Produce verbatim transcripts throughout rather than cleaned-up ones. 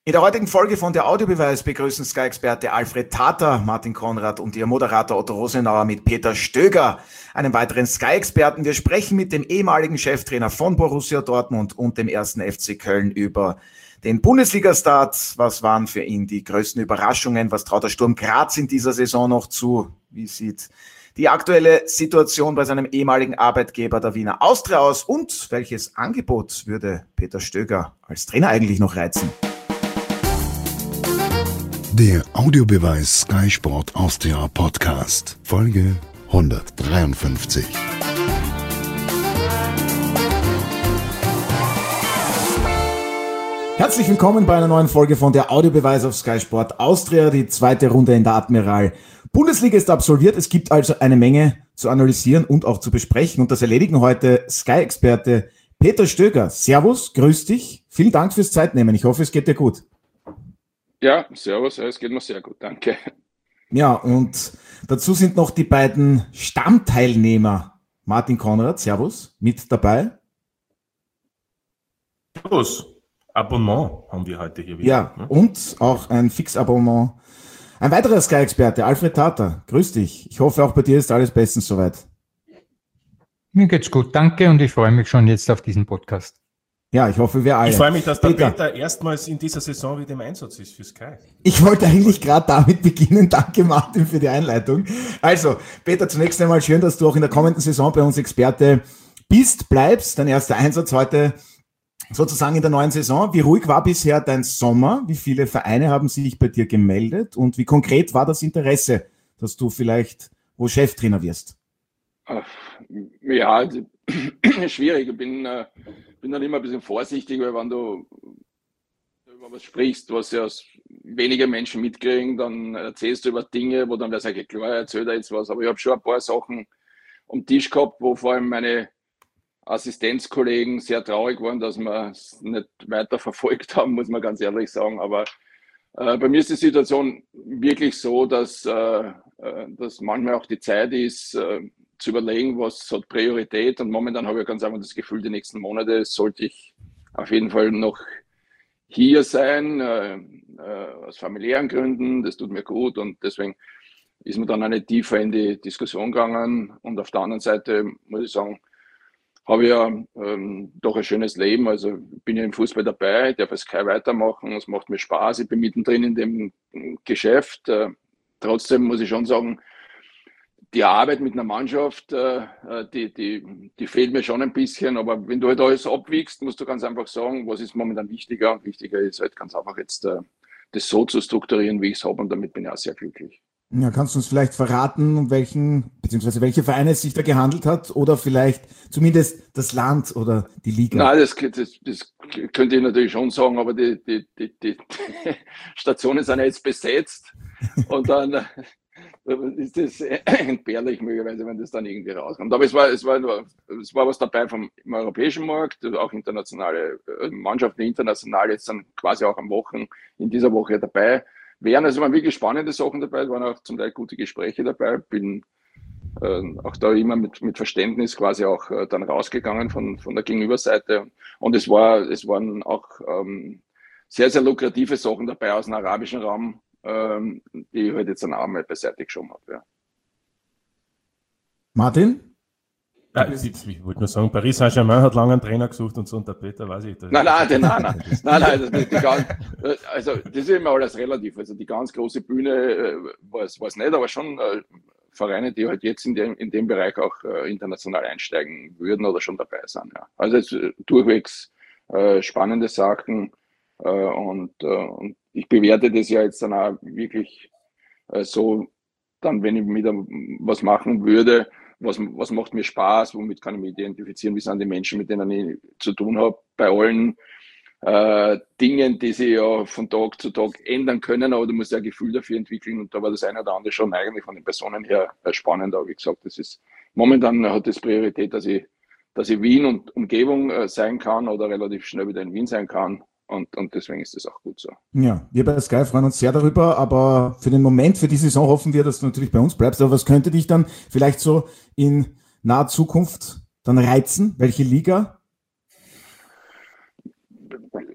In der heutigen Folge von der Audiobeweis begrüßen Sky-Experte Alfred Tater, Martin Konrad und ihr Moderator Otto Rosenauer mit Peter Stöger, einem weiteren Sky-Experten. Wir sprechen mit dem ehemaligen Cheftrainer von Borussia Dortmund und dem ersten F C Köln über den Bundesliga-Start. Was waren für ihn die größten Überraschungen? Was traut der Sturm Graz in dieser Saison noch zu? Wie sieht die aktuelle Situation bei seinem ehemaligen Arbeitgeber der Wiener Austria aus? Und welches Angebot würde Peter Stöger als Trainer eigentlich noch reizen? Der Audiobeweis Sky Sport Austria Podcast, Folge hundertdreiundfünfzig. Herzlich willkommen bei einer neuen Folge von der Audiobeweis auf Sky Sport Austria. Die zweite Runde in der Admiral Bundesliga ist absolviert. Es gibt also eine Menge zu analysieren und auch zu besprechen. Und das erledigen heute Sky-Experte Peter Stöger. Servus, grüß dich. Vielen Dank fürs Zeitnehmen. Ich hoffe, es geht dir gut. Ja, servus, es geht mir sehr gut, danke. Ja, und dazu sind noch die beiden Stammteilnehmer, Martin Konrad, servus, mit dabei. Servus, Abonnement haben wir heute hier wieder. Ja, ne? Und auch ein Fixabonnement. Ein weiterer Sky-Experte, Alfred Tater, grüß dich. Ich hoffe, auch bei dir ist alles bestens soweit. Mir geht's gut, danke, und ich freue mich schon jetzt auf diesen Podcast. Ja, ich hoffe, wir alle. Ich freue mich, dass der Peter, Peter erstmals in dieser Saison wieder im Einsatz ist für Sky. Ich wollte eigentlich gerade damit beginnen. Danke, Martin, für die Einleitung. Also, Peter, zunächst einmal schön, dass du auch in der kommenden Saison bei uns Experte bist, bleibst. Dein erster Einsatz heute sozusagen in der neuen Saison. Wie ruhig war bisher dein Sommer? Wie viele Vereine haben sich bei dir gemeldet? Und wie konkret war das Interesse, dass du vielleicht wo Cheftrainer wirst? Ja, schwierig. Ich bin... Äh bin dann immer ein bisschen vorsichtig, weil wenn du über was sprichst, was ja wenige Menschen mitkriegen, dann erzählst du über Dinge, wo dann wäre es eigentlich klar, erzählt er jetzt was. Aber ich habe schon ein paar Sachen am Tisch gehabt, wo vor allem meine Assistenzkollegen sehr traurig waren, dass wir es nicht weiter verfolgt haben, muss man ganz ehrlich sagen. Aber äh, bei mir ist die Situation wirklich so, dass, äh, dass manchmal auch die Zeit ist, äh, zu überlegen, was hat Priorität, und momentan habe ich ganz einfach das Gefühl, die nächsten Monate sollte ich auf jeden Fall noch hier sein, äh, äh, aus familiären Gründen, das tut mir gut, und deswegen ist mir dann auch nicht tiefer in die Diskussion gegangen. Und auf der anderen Seite muss ich sagen, habe ich ja ähm, doch ein schönes Leben, also bin ja im Fußball dabei, darf es Sky weitermachen, es macht mir Spaß, ich bin mittendrin in dem Geschäft, äh, trotzdem muss ich schon sagen, die Arbeit mit einer Mannschaft, äh, die, die, die fehlt mir schon ein bisschen. Aber wenn du halt alles abwiegst, musst du ganz einfach sagen, was ist momentan wichtiger. Und wichtiger ist halt ganz einfach jetzt äh, das so zu strukturieren, wie ich es habe. Und damit bin ich auch sehr glücklich. Ja, kannst du uns vielleicht verraten, um welchen, beziehungsweise welche Vereine es sich da gehandelt hat? Oder vielleicht zumindest das Land oder die Liga? Nein, das, das, das könnte ich natürlich schon sagen, aber die, die, die, die Stationen sind ja jetzt besetzt. Und dann ist das entbehrlich möglicherweise, wenn das dann irgendwie rauskommt. Aber es war, es war, es war was dabei vom im europäischen Markt, auch internationale Mannschaften, international jetzt dann quasi auch am Wochen, in dieser Woche dabei wären. Also waren wirklich spannende Sachen dabei, es waren auch zum Teil gute Gespräche dabei. Bin äh, auch da immer mit, mit Verständnis quasi auch äh, dann rausgegangen von, von der Gegenüberseite. Und es war, es waren auch ähm, sehr, sehr lukrative Sachen dabei aus dem arabischen Raum, die ich halt jetzt dann auch mal beiseite geschoben habe. Ja. Martin? Ja, ich, ich wollte nur sagen, Paris Saint-Germain hat lange einen Trainer gesucht und so, und der Peter weiß ich. Das nein, nein, nein, nein, nein, nein, nein das, die, die ganz, also das ist immer alles relativ. Also die ganz große Bühne äh, war es nicht, aber schon äh, Vereine, die halt jetzt in dem, in dem Bereich auch äh, international einsteigen würden oder schon dabei sind. Ja. Also es, durchwegs äh, spannende Sachen äh, und, äh, und ich bewerte das ja jetzt dann auch wirklich äh, so, dann, wenn ich wieder was machen würde, was, was macht mir Spaß, womit kann ich mich identifizieren, wie sind die Menschen, mit denen ich zu tun habe, bei allen äh, Dingen, die sich ja von Tag zu Tag ändern können, aber du musst ja ein Gefühl dafür entwickeln, und da war das eine oder andere schon eigentlich von den Personen her äh, spannend, aber wie gesagt, das ist, momentan hat das Priorität, dass ich, dass ich Wien und Umgebung äh, sein kann oder relativ schnell wieder in Wien sein kann. Und, und deswegen ist das auch gut so. Ja, wir bei Sky freuen uns sehr darüber, aber für den Moment, für die Saison hoffen wir, dass du natürlich bei uns bleibst. Aber was könnte dich dann vielleicht so in naher Zukunft dann reizen? Welche Liga?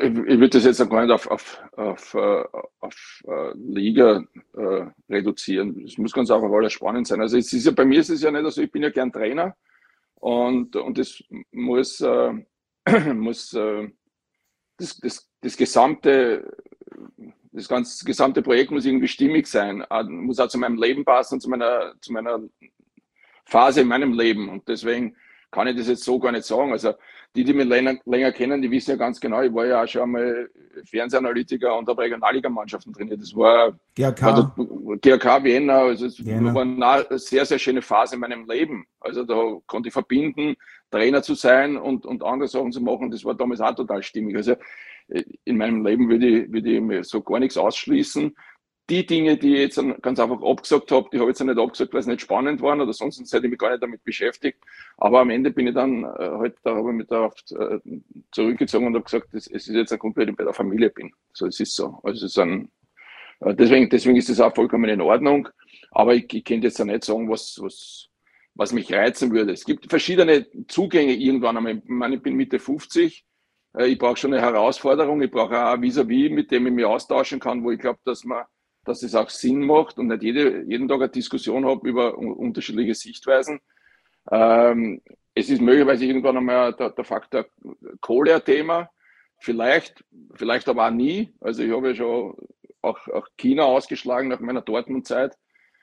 ich, ich würde das jetzt auch gar nicht auf, auf, auf, auf, auf uh, Liga uh, reduzieren. Es muss ganz einfach alles spannend sein. Also es ist ja, bei mir ist es ja nicht so, ich bin ja gern Trainer und, und das muss, uh, muss uh, das, das, das gesamte das ganze gesamte Projekt muss irgendwie stimmig sein, muss auch zu meinem Leben passen, zu meiner, zu meiner Phase in meinem Leben. Und deswegen kann ich das jetzt so gar nicht sagen. Also die, die mich länger, länger kennen, die wissen ja ganz genau, ich war ja auch schon einmal Fernsehanalytiker und habe Regionalligamannschaften trainiert. Das war G A K, war G A K Vienna. Also es Vienna. war eine sehr, sehr schöne Phase in meinem Leben. Also da konnte ich verbinden, Trainer zu sein und, und andere Sachen zu machen. Das war damals auch total stimmig. Also in meinem Leben würde ich, würde ich mir so gar nichts ausschließen. Die Dinge, die ich jetzt ganz einfach abgesagt habe, die habe ich jetzt nicht abgesagt, weil es nicht spannend waren oder sonst hätte ich mich gar nicht damit beschäftigt. Aber am Ende bin ich dann äh, halt, da habe ich mich darauf äh, zurückgezogen und habe gesagt, das, es ist jetzt ein Grund, weil ich bei der Familie bin. So, es ist so. Also es ist ein, äh, deswegen, deswegen ist das auch vollkommen in Ordnung. Aber ich, ich könnte jetzt ja nicht sagen, was, was, was mich reizen würde. Es gibt verschiedene Zugänge irgendwann einmal. Ich meine, ich bin Mitte fünfzig. Ich brauche schon eine Herausforderung, ich brauche auch ein Vis-à-vis, mit dem ich mich austauschen kann, wo ich glaube, dass man, dass es auch Sinn macht und nicht jede, jeden Tag eine Diskussion habe über unterschiedliche Sichtweisen. Ähm, es ist möglicherweise irgendwann einmal der, der Faktor Kohle ein Thema, vielleicht, vielleicht aber auch nie. Also ich habe ja schon auch, auch China ausgeschlagen nach meiner Dortmund-Zeit.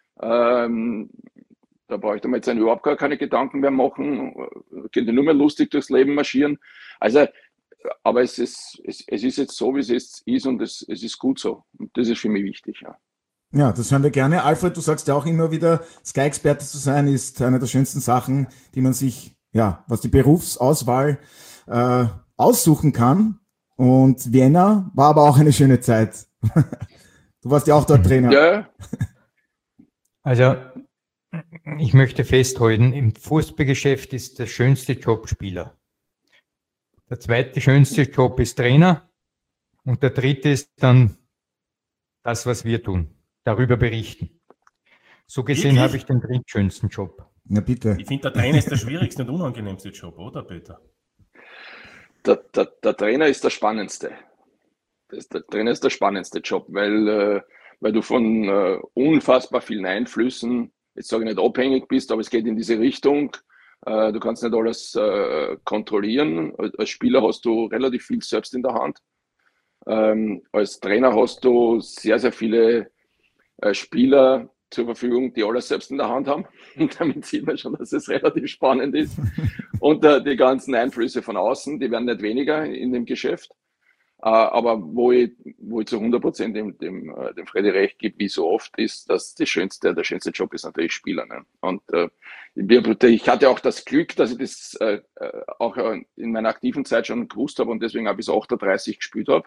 Ähm, da brauche ich mir jetzt überhaupt gar keine Gedanken mehr machen, könnte nur mehr lustig durchs Leben marschieren. Also aber es ist, es, es ist jetzt so, wie es jetzt ist und es, es ist gut so. Und das ist für mich wichtig. Ja. Ja, das hören wir gerne. Alfred, du sagst ja auch immer wieder, Sky-Experte zu sein ist eine der schönsten Sachen, die man sich, ja, was die Berufsauswahl äh, aussuchen kann. Und Vienna war aber auch eine schöne Zeit. Du warst ja auch dort Trainer. Ja. Also, ich möchte festhalten, im Fußballgeschäft ist der schönste Job Spieler. Der zweite schönste Job ist Trainer und der dritte ist dann das, was wir tun, darüber berichten. So gesehen Wirklich? habe ich den drittschönsten Job. Ja, bitte. Ich finde, der Trainer ist der schwierigste und unangenehmste Job, oder Peter? Der, der, der Trainer ist der spannendste. Das, der Trainer ist der spannendste Job, weil, äh, weil du von äh, unfassbar vielen Einflüssen, jetzt sage ich nicht abhängig bist, aber es geht in diese Richtung. Du kannst nicht alles äh, kontrollieren. Als Spieler hast du relativ viel selbst in der Hand. Ähm, als Trainer hast du sehr, sehr viele äh, Spieler zur Verfügung, die alles selbst in der Hand haben. Und damit sieht man schon, dass es relativ spannend ist. Und äh, die ganzen Einflüsse von außen, die werden nicht weniger in dem Geschäft. Äh, aber wo ich, wo ich zu hundert Prozent dem, dem, äh, dem Freddy recht gebe, wie so oft, ist, dass das schönste, der schönste Job ist natürlich Spieler. Ne? Und äh, ich hatte auch das Glück, dass ich das äh, auch in meiner aktiven Zeit schon gewusst habe und deswegen auch bis achtunddreißig gespielt habe.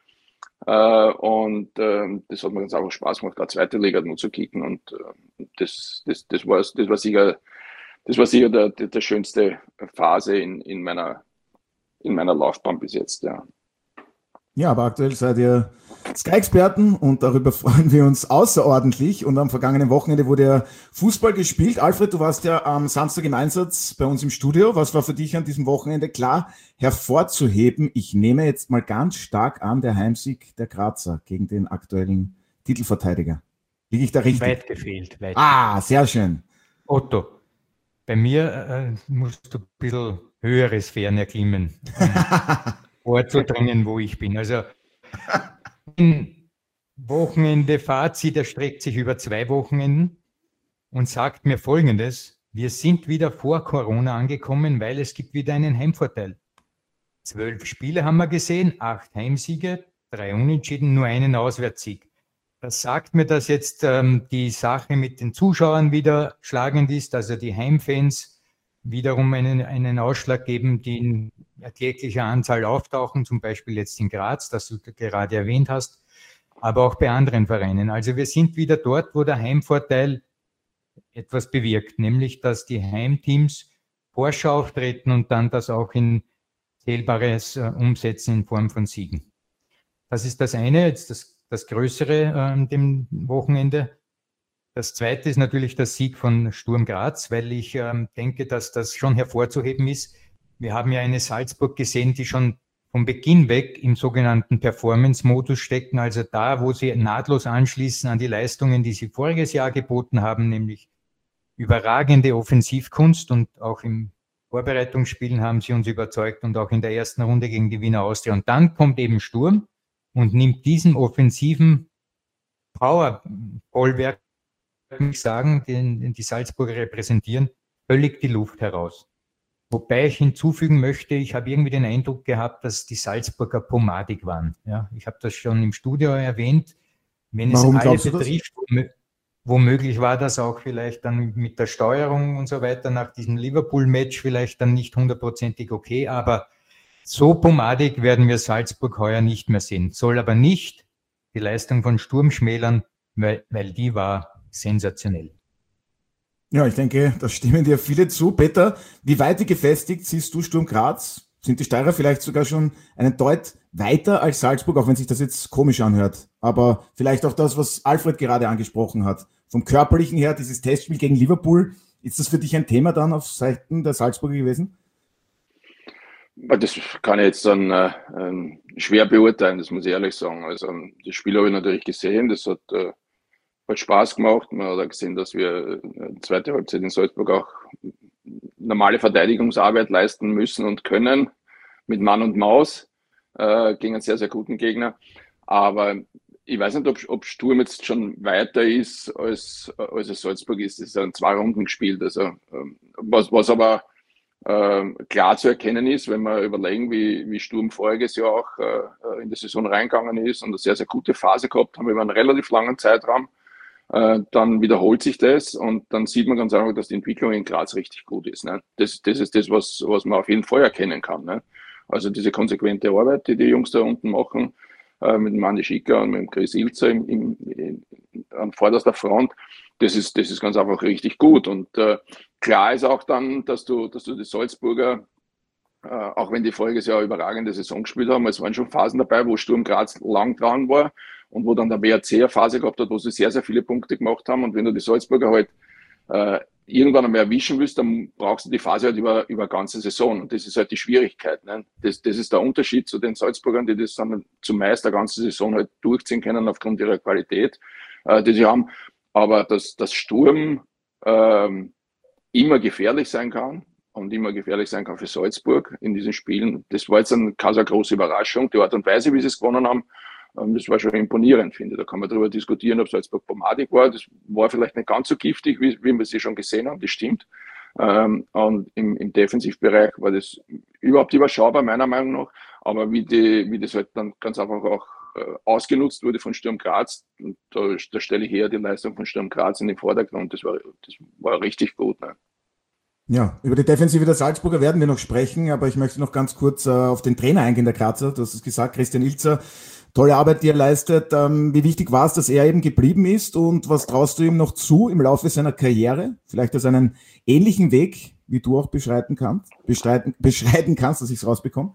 Äh, und äh, das hat mir ganz einfach Spaß gemacht, da zweite Liga nur zu kicken. Und äh, das, das, das, war, das war sicher, das war sicher der, der, der schönste Phase in, in, meiner, in meiner Laufbahn bis jetzt. Ja. Ja, aber aktuell seid ihr Sky-Experten und darüber freuen wir uns außerordentlich. Und am vergangenen Wochenende wurde ja Fußball gespielt. Alfred, du warst ja am Samstag im Einsatz bei uns im Studio. Was war für dich an diesem Wochenende klar hervorzuheben? Ich nehme jetzt mal ganz stark an, der Heimsieg der Grazer gegen den aktuellen Titelverteidiger. Liege ich da richtig? Weit gefehlt. Weit ah, sehr schön. Otto, bei mir äh, musst du ein bisschen höhere Sphären erklimmen. vorzudringen, wo ich bin. Also ein Wochenende Fazit erstreckt sich über zwei Wochenenden und sagt mir Folgendes: Wir sind wieder vor Corona angekommen, weil es gibt wieder einen Heimvorteil. Zwölf Spiele haben wir gesehen, acht Heimsiege, drei Unentschieden, nur einen Auswärtssieg. Das sagt mir, dass jetzt ähm, die Sache mit den Zuschauern wieder schlagend ist, also die Heimfans wiederum einen, einen Ausschlag geben, die in erklecklicher Anzahl auftauchen, zum Beispiel jetzt in Graz, das du gerade erwähnt hast, aber auch bei anderen Vereinen. Also wir sind wieder dort, wo der Heimvorteil etwas bewirkt, nämlich dass die Heimteams forscher auftreten und dann das auch in Zählbares äh, umsetzen in Form von Siegen. Das ist das eine, jetzt das, das Größere äh, an dem Wochenende. Das zweite ist natürlich der Sieg von Sturm Graz, weil ich ähm, denke, dass das schon hervorzuheben ist. Wir haben ja eine Salzburg gesehen, die schon von Beginn weg im sogenannten Performance-Modus stecken, also da, wo sie nahtlos anschließen an die Leistungen, die sie voriges Jahr geboten haben, nämlich überragende Offensivkunst, und auch im Vorbereitungsspielen haben sie uns überzeugt und auch in der ersten Runde gegen die Wiener Austria. Und dann kommt eben Sturm und nimmt diesen offensiven Power-Bollwerk, würde ich sagen, den, den die Salzburger repräsentieren, völlig die Luft heraus. Wobei ich hinzufügen möchte, ich habe irgendwie den Eindruck gehabt, dass die Salzburger pomadig waren. Ja, ich habe das schon im Studio erwähnt. Wenn es Warum alle glaubst du das? betrifft, womö- womöglich war das auch vielleicht dann mit der Steuerung und so weiter nach diesem Liverpool-Match vielleicht dann nicht hundertprozentig okay, aber so pomadig werden wir Salzburg heuer nicht mehr sehen. Soll aber nicht die Leistung von Sturm schmälern, weil, weil die war sensationell. Ja, ich denke, da stimmen dir viele zu. Peter, wie weit wie gefestigt siehst du Sturm Graz? Sind die Steirer vielleicht sogar schon einen Deut weiter als Salzburg, auch wenn sich das jetzt komisch anhört? Aber vielleicht auch das, was Alfred gerade angesprochen hat. Vom Körperlichen her, dieses Testspiel gegen Liverpool, ist das für dich ein Thema dann auf Seiten der Salzburger gewesen? Das kann ich jetzt dann äh, ähm, schwer beurteilen, das muss ich ehrlich sagen. Also das Spiel habe ich natürlich gesehen, das hat, äh, hat Spaß gemacht. Man hat auch gesehen, dass wir äh, zweite Halbzeit in Salzburg auch normale Verteidigungsarbeit leisten müssen und können, mit Mann und Maus, äh, gegen einen sehr, sehr guten Gegner. Aber ich weiß nicht, ob, ob Sturm jetzt schon weiter ist, als, als es Salzburg ist. Es ist ein zwei Runden gespielt. Also, ähm, was, was aber äh, klar zu erkennen ist, wenn wir überlegen, wie, wie Sturm voriges Jahr auch äh, in die Saison reingegangen ist und eine sehr, sehr gute Phase gehabt haben über einen relativ langen Zeitraum, äh, dann wiederholt sich das und dann sieht man ganz einfach, dass die Entwicklung in Graz richtig gut ist. Ne? Das, das ist das, was, was man auf jeden Fall erkennen kann. Ne? Also diese konsequente Arbeit, die die Jungs da unten machen, äh, mit dem Andi Schicker und mit dem Chris Ilzer im, im, im, an vorderster Front, das ist, das ist ganz einfach richtig gut. Und äh, klar ist auch dann, dass du, dass du die Salzburger, äh, auch wenn die voriges Jahr überragende Saison gespielt haben, es waren schon Phasen dabei, wo Sturm Graz lang dran war und wo dann der W R C eine Phase gehabt hat, wo sie sehr, sehr viele Punkte gemacht haben. Und wenn du die Salzburger halt äh, irgendwann einmal erwischen willst, dann brauchst du die Phase halt über, über eine ganze Saison. Und das ist halt die Schwierigkeit. Ne? Das, das ist der Unterschied zu den Salzburgern, die das dann zumeist eine ganze Saison halt durchziehen können aufgrund ihrer Qualität, äh, die sie haben. Aber dass das Sturm ähm, immer gefährlich sein kann und immer gefährlich sein kann für Salzburg in diesen Spielen, das war jetzt ein, keine große Überraschung. Die Art und Weise, wie sie es gewonnen haben, ähm, das war schon imponierend, finde ich. Da kann man darüber diskutieren, ob Salzburg pomadig war. Das war vielleicht nicht ganz so giftig, wie, wie wir sie schon gesehen haben, das stimmt. Ähm, und im, im Defensivbereich war das überhaupt überschaubar, meiner Meinung nach. Aber wie, die, wie das halt dann ganz einfach auch äh, ausgenutzt wurde von Sturm Graz, da, da stelle ich eher die Leistung von Sturm Graz in den Vordergrund. Das war, das war richtig gut. Ne? Ja, über die Defensive der Salzburger werden wir noch sprechen, aber ich möchte noch ganz kurz äh, auf den Trainer eingehen, der Grazer. Du hast es gesagt, Christian Ilzer. Tolle Arbeit, die er leistet. Ähm, wie wichtig war es, dass er eben geblieben ist und was traust du ihm noch zu im Laufe seiner Karriere? Vielleicht als einen ähnlichen Weg, wie du auch beschreiten kannst, beschreiten, beschreiten kannst, dass ich es rausbekomme?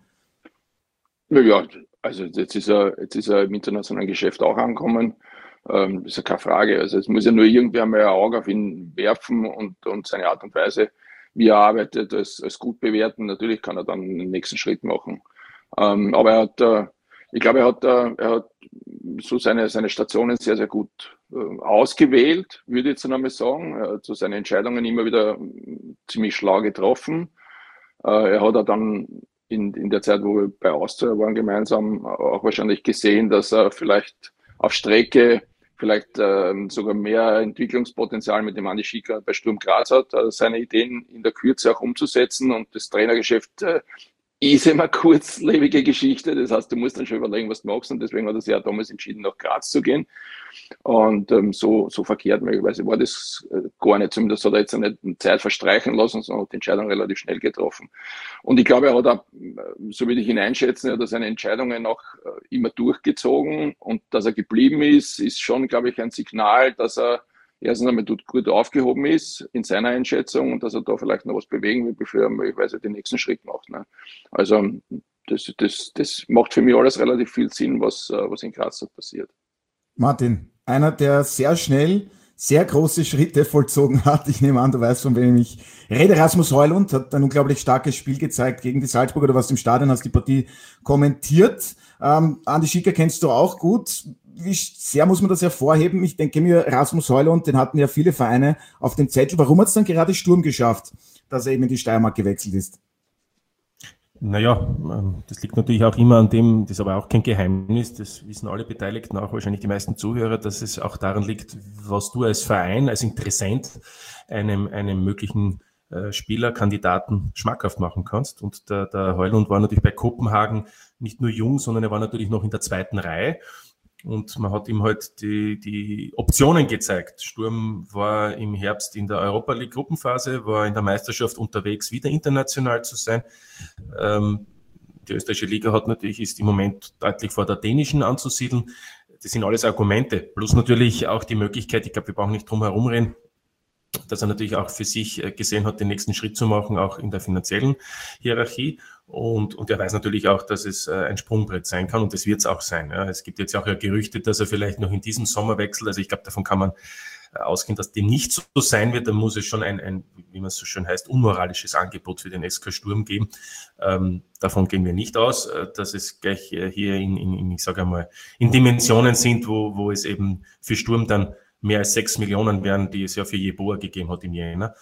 Ja, also jetzt ist er, jetzt ist er im internationalen Geschäft auch angekommen. Ähm, ist ja keine Frage. Also es muss ja nur irgendwer mal ein Auge auf ihn werfen und, und seine Art und Weise, wie er arbeitet, als, als gut bewerten. Natürlich kann er dann den nächsten Schritt machen. Ähm, aber er hat äh, Ich glaube, er hat, er hat so seine, seine Stationen sehr, sehr gut äh, ausgewählt, würde ich jetzt einmal sagen. Er hat so seine Entscheidungen immer wieder ziemlich schlau getroffen. Äh, er hat auch dann in, in der Zeit, wo wir bei Austria waren gemeinsam, auch wahrscheinlich gesehen, dass er vielleicht auf Strecke vielleicht äh, sogar mehr Entwicklungspotenzial mit dem Andi Schicker bei Sturm Graz hat, äh, seine Ideen in der Kürze auch umzusetzen und das Trainergeschäft äh, ist immer eine kurzlebige Geschichte. Das heißt, du musst dann schon überlegen, was du machst. Und deswegen hat er sich ja damals entschieden, nach Graz zu gehen. Und ähm, so, so verkehrt möglicherweise war das äh, gar nicht. Zumindest hat er jetzt nicht Zeit verstreichen lassen, sondern hat die Entscheidung relativ schnell getroffen. Und ich glaube, er hat auch, so würde ich ihn einschätzen, er hat seine Entscheidungen auch äh, immer durchgezogen. Und dass er geblieben ist, ist schon, glaube ich, ein Signal, dass er erstens einmal gut aufgehoben ist in seiner Einschätzung und dass er da vielleicht noch was bewegen will, bevor er möglicherweise den nächsten Schritt macht. Ne? Also das, das, das macht für mich alles relativ viel Sinn, was, was in Graz passiert. Martin, einer, der sehr schnell sehr große Schritte vollzogen hat. Ich nehme an, du weißt, von wem ich rede. Rasmus Højlund hat ein unglaublich starkes Spiel gezeigt gegen die Salzburger. Du warst im Stadion, hast die Partie kommentiert. Ähm, Andi Schicker kennst du auch gut. Wie sehr muss man das hervorheben? Ich denke mir, Rasmus Højlund, den hatten ja viele Vereine auf dem Zettel. Warum hat es dann gerade Sturm geschafft, dass er eben in die Steiermark gewechselt ist? Naja, das liegt natürlich auch immer an dem, das ist aber auch kein Geheimnis, das wissen alle Beteiligten, auch wahrscheinlich die meisten Zuhörer, dass es auch daran liegt, was du als Verein, als Interessent einem, einem möglichen äh, Spielerkandidaten schmackhaft machen kannst. Und der, der Højlund war natürlich bei Kopenhagen nicht nur jung, sondern er war natürlich noch in der zweiten Reihe. Und man hat ihm halt die, die Optionen gezeigt. Sturm war im Herbst in der Europa League Gruppenphase, war in der Meisterschaft unterwegs, wieder international zu sein. Ähm, die österreichische Liga hat natürlich, ist im Moment deutlich vor der dänischen anzusiedeln. Das sind alles Argumente. Plus natürlich auch die Möglichkeit, ich glaube, wir brauchen nicht drum herum reden, dass er natürlich auch für sich gesehen hat, den nächsten Schritt zu machen, auch in der finanziellen Hierarchie. Und, und er weiß natürlich auch, dass es ein Sprungbrett sein kann, und das wird es auch sein. Ja. Es gibt jetzt auch ja Gerüchte, dass er vielleicht noch in diesem Sommer wechselt. Also ich glaube, davon kann man ausgehen, dass dem nicht so sein wird. Dann muss es schon ein, ein, wie man es so schön heißt, unmoralisches Angebot für den S K Sturm geben. Ähm, davon gehen wir nicht aus, dass es gleich hier in, in, ich sage einmal, in Dimensionen sind, wo, wo es eben für Sturm dann mehr als sechs Millionen wären, die es ja für Jeboa gegeben hat im Jänner.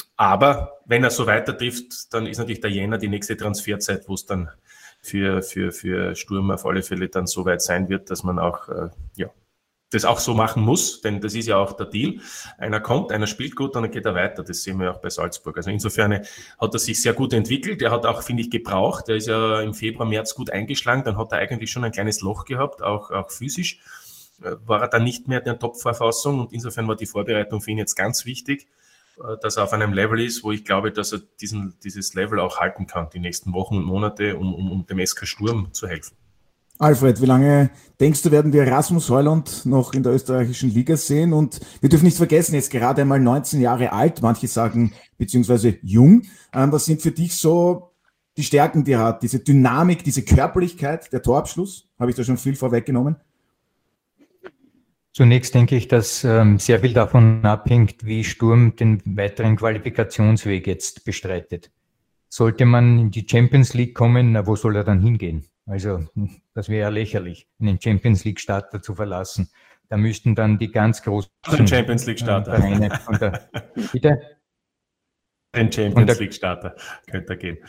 Aber wenn er so weiter trifft, dann ist natürlich der Jänner die nächste Transferzeit, wo es dann für, für, für Sturm auf alle Fälle dann so weit sein wird, dass man auch, äh, ja, das auch so machen muss, denn das ist ja auch der Deal. Einer kommt, einer spielt gut, und dann geht er weiter. Das sehen wir auch bei Salzburg. Also insofern hat er sich sehr gut entwickelt. Er hat auch, finde ich, gebraucht. Er ist ja im Februar, März gut eingeschlagen. Dann hat er eigentlich schon ein kleines Loch gehabt, auch, auch physisch. War er dann nicht mehr in der Top-Verfassung, und insofern war die Vorbereitung für ihn jetzt ganz wichtig, dass er auf einem Level ist, wo ich glaube, dass er diesen, dieses Level auch halten kann, die nächsten Wochen und Monate, um, um, um dem S K Sturm zu helfen. Alfred, wie lange denkst du, werden wir Rasmus Højlund noch in der österreichischen Liga sehen? Und wir dürfen nicht vergessen, jetzt gerade einmal neunzehn Jahre alt, manche sagen, beziehungsweise jung. Ähm, was sind für dich so die Stärken, die er hat? Diese Dynamik, diese Körperlichkeit, der Torabschluss? Habe ich da schon viel vorweggenommen? Zunächst denke ich, dass ähm, sehr viel davon abhängt, wie Sturm den weiteren Qualifikationsweg jetzt bestreitet. Sollte man in die Champions League kommen, na, wo soll er dann hingehen? Also das wäre ja lächerlich, einen Champions League Starter zu verlassen. Da müssten dann die ganz großen Den Champions League Starter. Vereine von der, bitte? Den Champions League Starter könnte er gehen.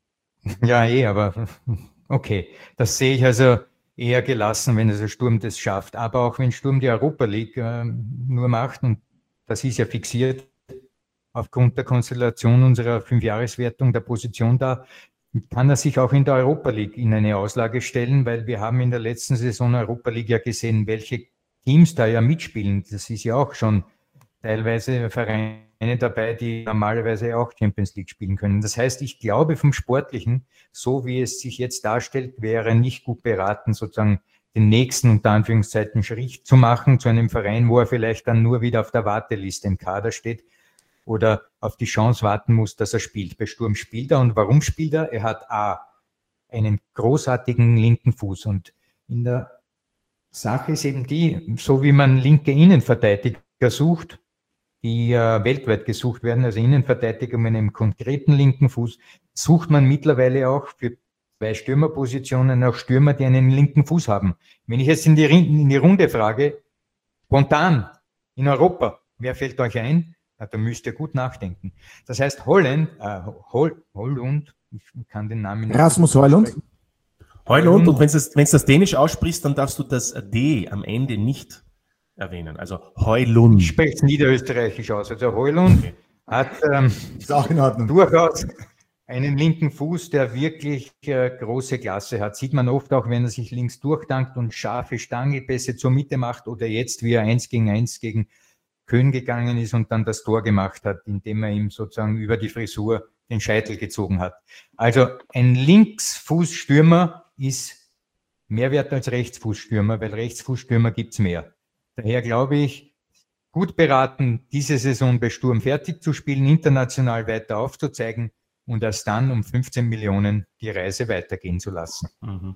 Ja, eh, aber okay. Das sehe ich also eher gelassen, wenn also Sturm das schafft. Aber auch wenn Sturm die Europa League äh, nur macht, und das ist ja fixiert aufgrund der Konstellation unserer Fünfjahreswertung der Position da, kann er sich auch in der Europa League in eine Auslage stellen, weil wir haben in der letzten Saison Europa League ja gesehen, welche Teams da ja mitspielen. Das ist ja auch schon teilweise Vereine dabei, die normalerweise auch Champions League spielen können. Das heißt, ich glaube vom Sportlichen, so wie es sich jetzt darstellt, wäre nicht gut beraten, sozusagen den nächsten, unter Anführungszeichen, Schritt zu machen zu einem Verein, wo er vielleicht dann nur wieder auf der Warteliste im Kader steht oder auf die Chance warten muss, dass er spielt. Bei Sturm spielt er. Und warum spielt er? Er hat A, einen großartigen linken Fuß. Und in der Sache ist eben die, so wie man linke Innenverteidiger sucht, die äh, weltweit gesucht werden, also Innenverteidiger mit einem konkreten linken Fuß, sucht man mittlerweile auch für zwei Stürmerpositionen auch Stürmer, die einen linken Fuß haben. Wenn ich jetzt in die, in die Runde frage, spontan in Europa, wer fällt euch ein? Ja, da müsst ihr gut nachdenken. Das heißt, Holland, äh, Hol, Højlund, ich kann den Namen nicht. Rasmus Højlund. Højlund, und wenn du das, das Dänisch aussprichst, dann darfst du das D am Ende nicht erwähnen. Also Højlund. Ich spreche es niederösterreichisch aus. Also Højlund okay. hat ähm, ist auch in Ordnung. Durchaus einen linken Fuß, der wirklich äh, große Klasse hat. Sieht man oft auch, wenn er sich links durchdankt und scharfe Stangelpässe zur Mitte macht, oder jetzt, wie er eins gegen eins gegen Köhn gegangen ist und dann das Tor gemacht hat, indem er ihm sozusagen über die Frisur den Scheitel gezogen hat. Also ein Linksfußstürmer ist mehr wert als Rechtsfußstürmer, weil Rechtsfußstürmer gibt's mehr. Daher glaube ich, gut beraten, diese Saison bei Sturm fertig zu spielen, international weiter aufzuzeigen und erst dann um fünfzehn Millionen die Reise weitergehen zu lassen. Mhm.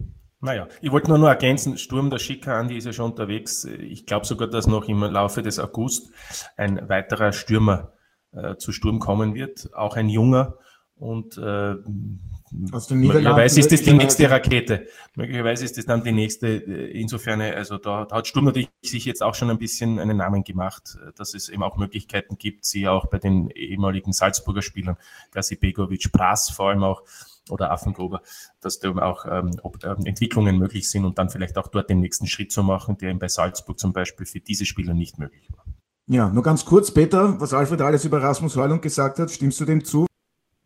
Naja, ich wollte nur noch ergänzen, Sturm, der Schicker Andi ist ja schon unterwegs. Ich glaube sogar, dass noch im Laufe des August ein weiterer Stürmer äh, zu Sturm kommen wird, auch ein junger. Und äh, möglicherweise ist das die nächste Rakete. Möglicherweise ist das dann die nächste. Insofern, also da, da hat Sturm natürlich sich jetzt auch schon ein bisschen einen Namen gemacht, dass es eben auch Möglichkeiten gibt, sie auch bei den ehemaligen Salzburger Spielern, Gasi Begovic, Prass vor allem auch, oder Affengruber, dass da auch ähm, ob, ähm, Entwicklungen möglich sind und dann vielleicht auch dort den nächsten Schritt zu machen, der eben bei Salzburg zum Beispiel für diese Spieler nicht möglich war. Ja, nur ganz kurz, Peter, was Alfred alles über Rasmus Højlund gesagt hat, stimmst du dem zu?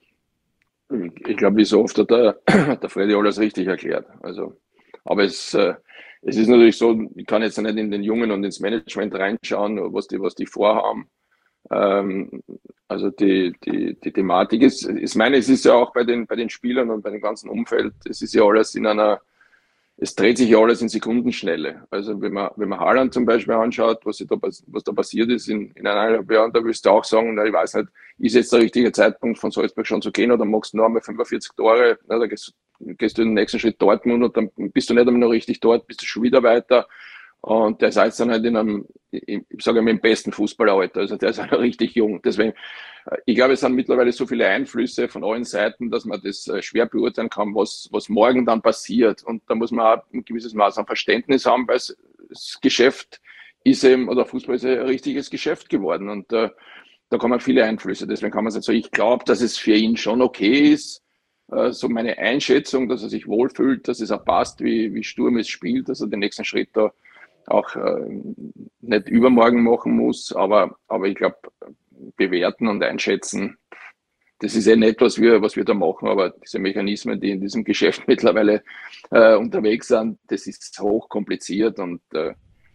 Ich glaube, wie so oft hat der, hat der Freddy alles richtig erklärt. Also, aber es, äh, es ist natürlich so, ich kann jetzt nicht in den Jungen und ins Management reinschauen, was die, was die vorhaben. Ähm, also die, die, die Thematik ist, ich meine, es ist ja auch bei den, bei den Spielern und bei dem ganzen Umfeld, es ist ja alles in einer, es dreht sich ja alles in Sekundenschnelle. Also wenn man, wenn man Haaland zum Beispiel anschaut, was, da, was da passiert ist in, in eineinhalb Jahren, da willst du auch sagen, na, ich weiß nicht, ist jetzt der richtige Zeitpunkt von Salzburg schon zu gehen oder magst du noch einmal fünfundvierzig Tore, na, da gehst, gehst du in den nächsten Schritt Dortmund und dann bist du nicht einmal noch richtig dort, bist du schon wieder weiter. Und der ist jetzt dann halt in einem, ich sage mal, im besten Fußballeralter. Also der ist halt richtig jung. Deswegen, ich glaube, es sind mittlerweile so viele Einflüsse von allen Seiten, dass man das schwer beurteilen kann, was, was morgen dann passiert. Und da muss man auch ein gewisses Maß an Verständnis haben, weil das Geschäft ist eben, oder Fußball ist ein richtiges Geschäft geworden. Und äh, da kommen viele Einflüsse. Deswegen kann man sagen, so, ich glaube, dass es für ihn schon okay ist, äh, so meine Einschätzung, dass er sich wohlfühlt, dass es auch passt, wie, wie Sturm es spielt, dass er den nächsten Schritt da auch äh, nicht übermorgen machen muss, aber, aber ich glaube, bewerten und einschätzen, das ist eh nicht, was wir, was wir da machen, aber diese Mechanismen, die in diesem Geschäft mittlerweile äh, unterwegs sind, das ist hochkompliziert und äh,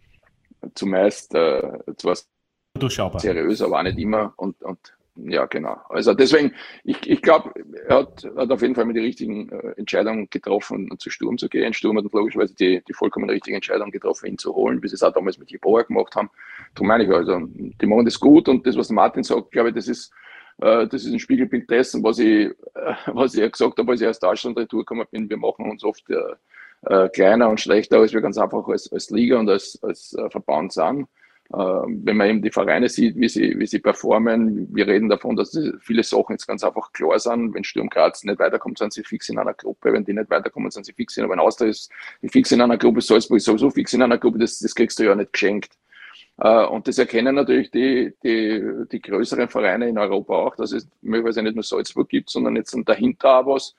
zumeist äh, zwar seriös, aber auch nicht immer und, und ja, genau. Also deswegen, ich, ich glaube, er hat, hat auf jeden Fall mit die richtigen äh, Entscheidungen getroffen, zu Sturm zu gehen. Sturm hat logischerweise die, die vollkommen richtige Entscheidung getroffen, ihn zu holen, wie sie es auch damals mit Jeboa gemacht haben. Darum meine ich, also, die machen das gut und das, was Martin sagt, glaube ich, das ist, äh, das ist ein Spiegelbild dessen, was ich, äh, was ich ja gesagt habe, als ich aus Deutschland retour gekommen bin. Wir machen uns oft äh, äh, kleiner und schlechter, als wir ganz einfach als, als Liga und als, als äh, Verband sind. Wenn man eben die Vereine sieht, wie sie, wie sie performen, wir reden davon, dass viele Sachen jetzt ganz einfach klar sind. Wenn Sturm Graz nicht weiterkommt, sind sie fix in einer Gruppe. Wenn die nicht weiterkommen, sind sie fix in einer Gruppe. Wenn Austria ist fix in einer Gruppe, Salzburg ist sowieso fix in einer Gruppe, das, das kriegst du ja nicht geschenkt. Und das erkennen natürlich die, die, die größeren Vereine in Europa auch, dass es möglicherweise nicht nur Salzburg gibt, sondern jetzt dahinter auch was,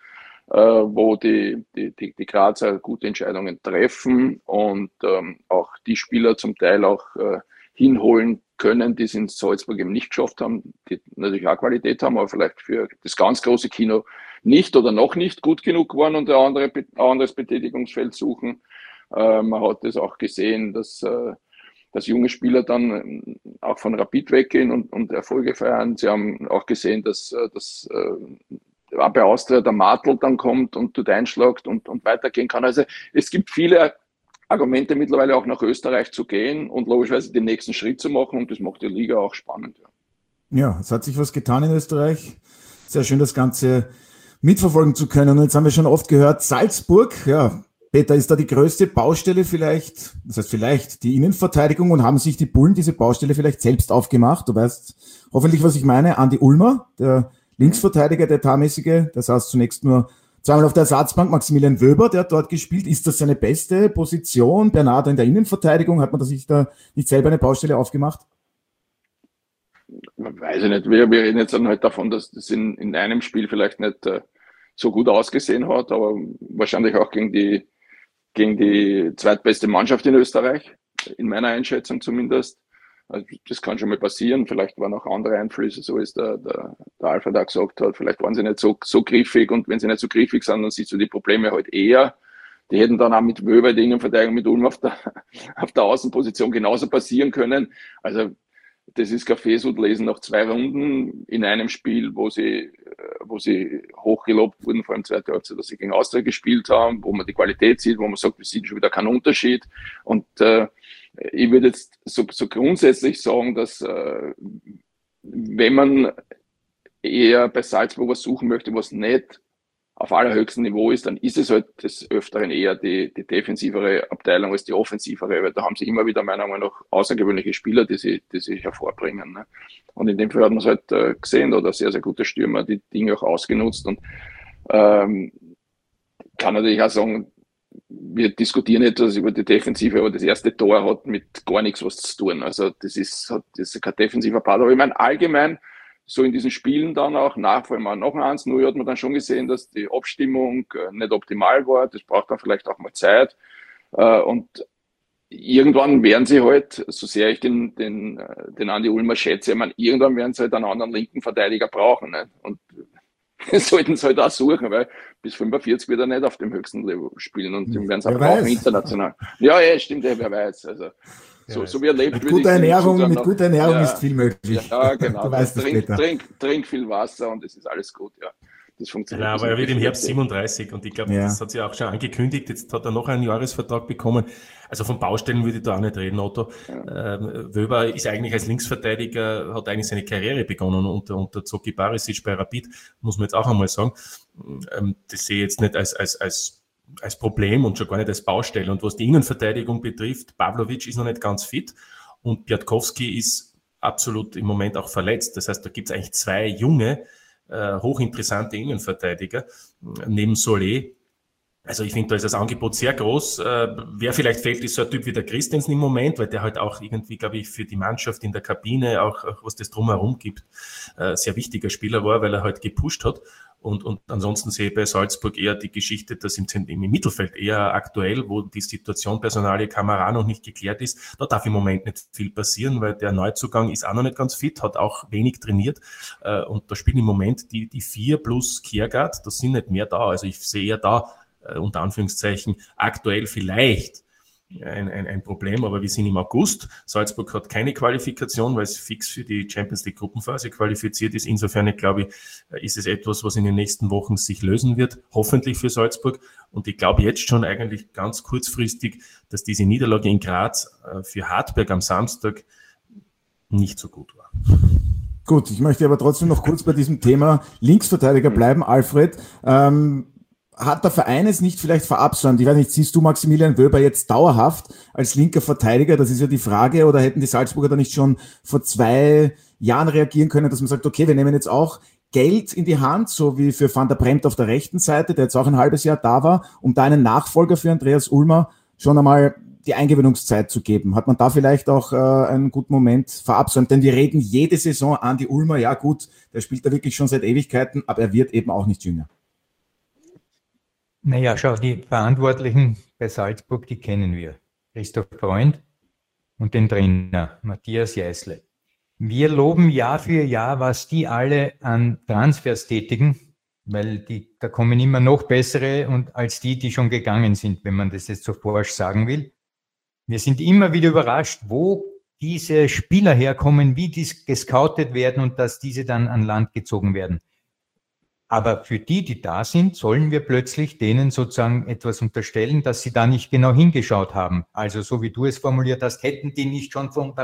wo die, die, die, die Grazer gute Entscheidungen treffen und ähm, auch die Spieler zum Teil auch äh, hinholen können, die es in Salzburg eben nicht geschafft haben, die natürlich auch Qualität haben, aber vielleicht für das ganz große Kino nicht oder noch nicht gut genug waren und ein, andere, ein anderes Betätigungsfeld suchen. Äh, man hat das auch gesehen, dass, äh, dass junge Spieler dann auch von Rapid weggehen und, und Erfolge feiern. Sie haben auch gesehen, dass, dass äh, auch bei Austria der Martl dann kommt und tut einschlagt und, und weitergehen kann. Also es gibt viele Argumente mittlerweile auch nach Österreich zu gehen und logischerweise den nächsten Schritt zu machen und das macht die Liga auch spannend. Ja, ja, es hat sich was getan in Österreich. Sehr schön, das Ganze mitverfolgen zu können. Und jetzt haben wir schon oft gehört, Salzburg, ja, Peter, ist da die größte Baustelle vielleicht, das heißt vielleicht die Innenverteidigung und haben sich die Bullen diese Baustelle vielleicht selbst aufgemacht? Du weißt hoffentlich, was ich meine. Andi Ulmer, der Linksverteidiger, der etatmäßige, der saß zunächst nur zweimal auf der Ersatzbank. Maximilian Wöber, der hat dort gespielt. Ist das seine beste Position? Bernardo in der Innenverteidigung. Hat man da sich da nicht selber eine Baustelle aufgemacht? Weiß ich nicht. Wir, wir reden jetzt dann halt davon, dass das in, in einem Spiel vielleicht nicht äh, so gut ausgesehen hat, aber wahrscheinlich auch gegen die, gegen die zweitbeste Mannschaft in Österreich, in meiner Einschätzung zumindest. Also das kann schon mal passieren. Vielleicht waren auch andere Einflüsse, so ist der, der, der Alfred auch gesagt hat. Vielleicht waren sie nicht so, so griffig und wenn sie nicht so griffig sind, dann siehst du die Probleme halt eher. Die hätten dann auch mit Wöber, die Innenverteidigung mit Ulm auf der, auf der Außenposition genauso passieren können. Also das ist Kaffeesud-Lesen nach zwei Runden in einem Spiel, wo sie, wo sie hochgelobt wurden, vor allem zweite Halbzeit, dass sie gegen Austria gespielt haben, wo man die Qualität sieht, wo man sagt, wir sehen schon wieder keinen Unterschied. Und äh, ich würde jetzt so, so grundsätzlich sagen, dass äh, wenn man eher bei Salzburg was suchen möchte, was nicht auf allerhöchstem Niveau ist, dann ist es halt des Öfteren eher die, die defensivere Abteilung als die offensivere, weil da haben sie immer wieder meiner Meinung nach außergewöhnliche Spieler, die sie, die sie hervorbringen. Ne? Und in dem Fall hat man es halt äh, gesehen, oder sehr, sehr gute Stürmer, die Dinge auch ausgenutzt und ähm, kann natürlich auch sagen, wir diskutieren etwas über die Defensive, aber das erste Tor hat mit gar nichts was zu tun. Also das ist, das ist kein defensiver Part. Aber ich meine, allgemein, so in diesen Spielen dann auch, nach, vor allem nach dem eins null hat man dann schon gesehen, dass die Abstimmung nicht optimal war. Das braucht dann vielleicht auch mal Zeit. Und irgendwann werden sie halt, so sehr ich den, den, den Andi Ulmer schätze, ich meine, irgendwann werden sie halt einen anderen linken Verteidiger brauchen. Nicht? Und sollten sie halt auch suchen, weil bis fünfundvierzig wird er nicht auf dem höchsten Level spielen und den werden sie auch brauchen international. Ja, ja, stimmt, wer weiß. Also, so, so wie er lebt. Mit guter Ernährung, mit noch, guter Ernährung ja, ist viel möglich. Ja, genau. Du weißt trink, das, trink, trink viel Wasser und es ist alles gut, ja. Das funktioniert. Ja, aber er wird im Herbst siebenunddreißig und ich glaube, ja. das hat sich auch schon angekündigt. Jetzt hat er noch einen Jahresvertrag bekommen. Also von Baustellen würde ich da auch nicht reden, Otto. Ja. Ähm, Wöber ist eigentlich als Linksverteidiger, hat eigentlich seine Karriere begonnen unter, unter Zoki Barisic bei Rapid, muss man jetzt auch einmal sagen. Ähm, das sehe ich jetzt nicht als, als, als, als Problem und schon gar nicht als Baustelle. Und was die Innenverteidigung betrifft, Pavlovic ist noch nicht ganz fit und Piatkowski ist absolut im Moment auch verletzt. Das heißt, da gibt es eigentlich zwei junge, Äh, hochinteressante Innenverteidiger neben Solé. Also ich finde, da ist das Angebot sehr groß. Äh, wer vielleicht fehlt, ist so ein Typ wie der Christensen im Moment, weil der halt auch irgendwie, glaube ich, für die Mannschaft in der Kabine, auch, auch was das drumherum gibt, äh, sehr wichtiger Spieler war, weil er halt gepusht hat. Und, und ansonsten sehe ich bei Salzburg eher die Geschichte, dass im, im Mittelfeld eher aktuell, wo die Situation Personalie Kamara noch nicht geklärt ist, da darf im Moment nicht viel passieren, weil der Neuzugang ist auch noch nicht ganz fit, hat auch wenig trainiert. Und da spielen im Moment die, die vier plus Kjærgaard, das sind nicht mehr da. Also ich sehe eher da, unter Anführungszeichen, aktuell vielleicht Ein, ein, ein Problem, aber wir sind im August. Salzburg hat keine Qualifikation, weil es fix für die Champions League Gruppenphase qualifiziert ist. Insofern, ich glaube, ist es etwas, was in den nächsten Wochen sich lösen wird, hoffentlich für Salzburg. Und ich glaube jetzt schon eigentlich ganz kurzfristig, dass diese Niederlage in Graz für Hartberg am Samstag nicht so gut war. Gut, ich möchte aber trotzdem noch kurz bei diesem Thema Linksverteidiger bleiben. Alfred, ähm, hat der Verein es nicht vielleicht verabsäumt? Ich weiß nicht, siehst du Maximilian Wöber jetzt dauerhaft als linker Verteidiger? Das ist ja die Frage. Oder hätten die Salzburger da nicht schon vor zwei Jahren reagieren können, dass man sagt, okay, wir nehmen jetzt auch Geld in die Hand, so wie für Van der Bremt auf der rechten Seite, der jetzt auch ein halbes Jahr da war, um da einen Nachfolger für Andreas Ulmer schon einmal die Eingewöhnungszeit zu geben. Hat man da vielleicht auch äh, einen guten Moment verabsäumt? Denn wir reden jede Saison an die Ulmer, ja gut, der spielt da wirklich schon seit Ewigkeiten, aber er wird eben auch nicht jünger. Naja, schau, die Verantwortlichen bei Salzburg, die kennen wir. Christoph Freund und den Trainer, Matthias Jeißle. Wir loben Jahr für Jahr, was die alle an Transfers tätigen, weil die, da kommen immer noch bessere und als die, die schon gegangen sind, wenn man das jetzt so forsch sagen will. Wir sind immer wieder überrascht, wo diese Spieler herkommen, wie die gescoutet werden und dass diese dann an Land gezogen werden. Aber für die, die da sind, sollen wir plötzlich denen sozusagen etwas unterstellen, dass sie da nicht genau hingeschaut haben. Also so wie du es formuliert hast, hätten die nicht schon von...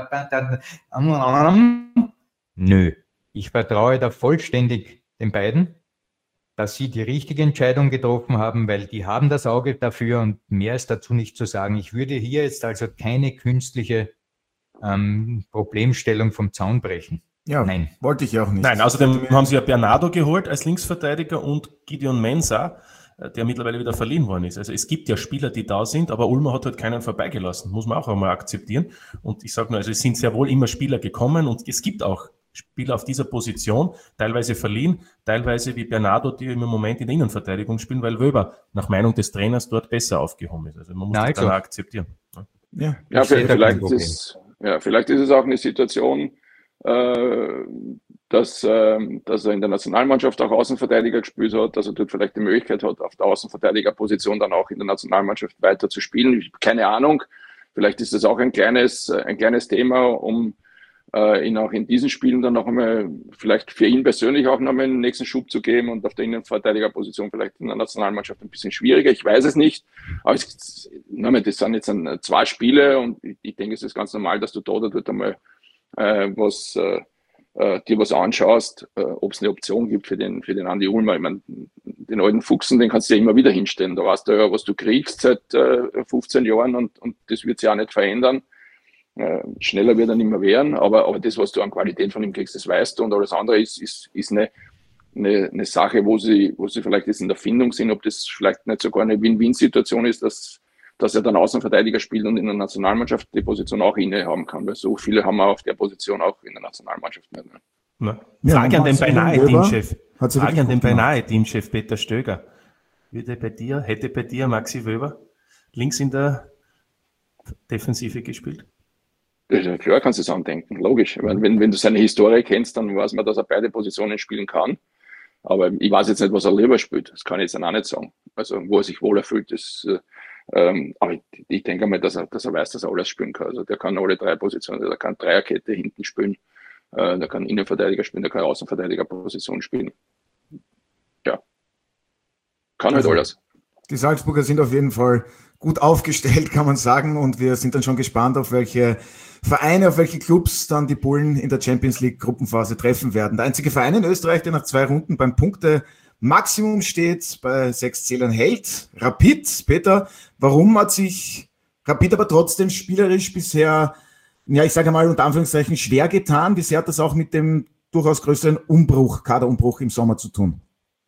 Nö, ich vertraue da vollständig den beiden, dass sie die richtige Entscheidung getroffen haben, weil die haben das Auge dafür und mehr ist dazu nicht zu sagen. Ich würde hier jetzt also keine künstliche ähm, Problemstellung vom Zaun brechen. Ja, nein, wollte ich auch nicht. Nein, außerdem haben sie ja Bernardo geholt als Linksverteidiger und Gideon Mensah, der mittlerweile wieder verliehen worden ist. Also es gibt ja Spieler, die da sind, aber Ulmer hat halt keinen vorbeigelassen, muss man auch einmal akzeptieren. Und ich sage nur, also es sind sehr wohl immer Spieler gekommen und es gibt auch Spieler auf dieser Position, teilweise verliehen, teilweise wie Bernardo, die im Moment in der Innenverteidigung spielen, weil Wöber nach Meinung des Trainers dort besser aufgehoben ist. Also man muss Nein, das dann akzeptieren. Ja, ja vielleicht, ist, ja, vielleicht ist es auch eine Situation, dass, dass er in der Nationalmannschaft auch Außenverteidiger gespielt hat, dass er dort vielleicht die Möglichkeit hat, auf der Außenverteidigerposition dann auch in der Nationalmannschaft weiter zu spielen. Ich habe keine Ahnung. Vielleicht ist das auch ein kleines, ein kleines Thema, um äh, ihn auch in diesen Spielen dann noch einmal, vielleicht für ihn persönlich auch noch einmal einen nächsten Schub zu geben und auf der Innenverteidigerposition vielleicht in der Nationalmannschaft ein bisschen schwieriger. Ich weiß es nicht. Aber es, das sind jetzt zwei Spiele und ich, ich denke, es ist ganz normal, dass du da oder dort einmal äh, was, äh, äh, dir was anschaust, äh, ob es eine Option gibt für den, für den Andi Ulmer. Ich meine, den alten Fuchsen, den kannst du ja immer wieder hinstellen. Da weißt du ja, was du kriegst seit äh, fünfzehn Jahren und, und das wird sich auch nicht verändern. Äh, schneller wird er nicht mehr werden, aber, aber das, was du an Qualität von ihm kriegst, das weißt du, und alles andere ist, ist, ist eine, eine, eine Sache, wo sie, wo sie vielleicht jetzt in der Findung sind, ob das vielleicht nicht sogar eine Win-Win-Situation ist, dass, dass er dann Außenverteidiger spielt und in der Nationalmannschaft die Position auch innehaben kann, weil so viele haben wir auf der Position auch in der Nationalmannschaft nicht. Ne? Ja. Frage an den beinahe Teamchef. Hat Frage an den beinahe Teamchef Peter Stöger. Würde bei dir, hätte bei dir Maxi Wöber links in der Defensive gespielt? Ja, klar kannst du es andenken, logisch. Wenn, wenn, wenn du seine Historie kennst, dann weiß man, dass er beide Positionen spielen kann. Aber ich weiß jetzt nicht, was er lieber spielt. Das kann ich jetzt dann auch nicht sagen. Also, wo er sich wohler fühlt, das, ähm, aber ich, ich denke mal, dass er, dass er weiß, dass er alles spielen kann. Also, der kann alle drei Positionen, der kann Dreierkette hinten spielen, äh, der kann Innenverteidiger spielen, der kann Außenverteidigerposition spielen. Ja. Kann halt also, alles. Die Salzburger sind auf jeden Fall gut aufgestellt, kann man sagen. Und wir sind dann schon gespannt, auf welche Vereine, auf welche Clubs dann die Bullen in der Champions League Gruppenphase treffen werden. Der einzige Verein in Österreich, der nach zwei Runden beim Punkte-Maximum steht, bei sechs Zählern hält, Rapid. Peter, warum hat sich Rapid aber trotzdem spielerisch bisher, ja, ich sage mal unter Anführungszeichen, schwer getan? Wie sehr hat das auch mit dem durchaus größeren Umbruch, Kaderumbruch im Sommer zu tun?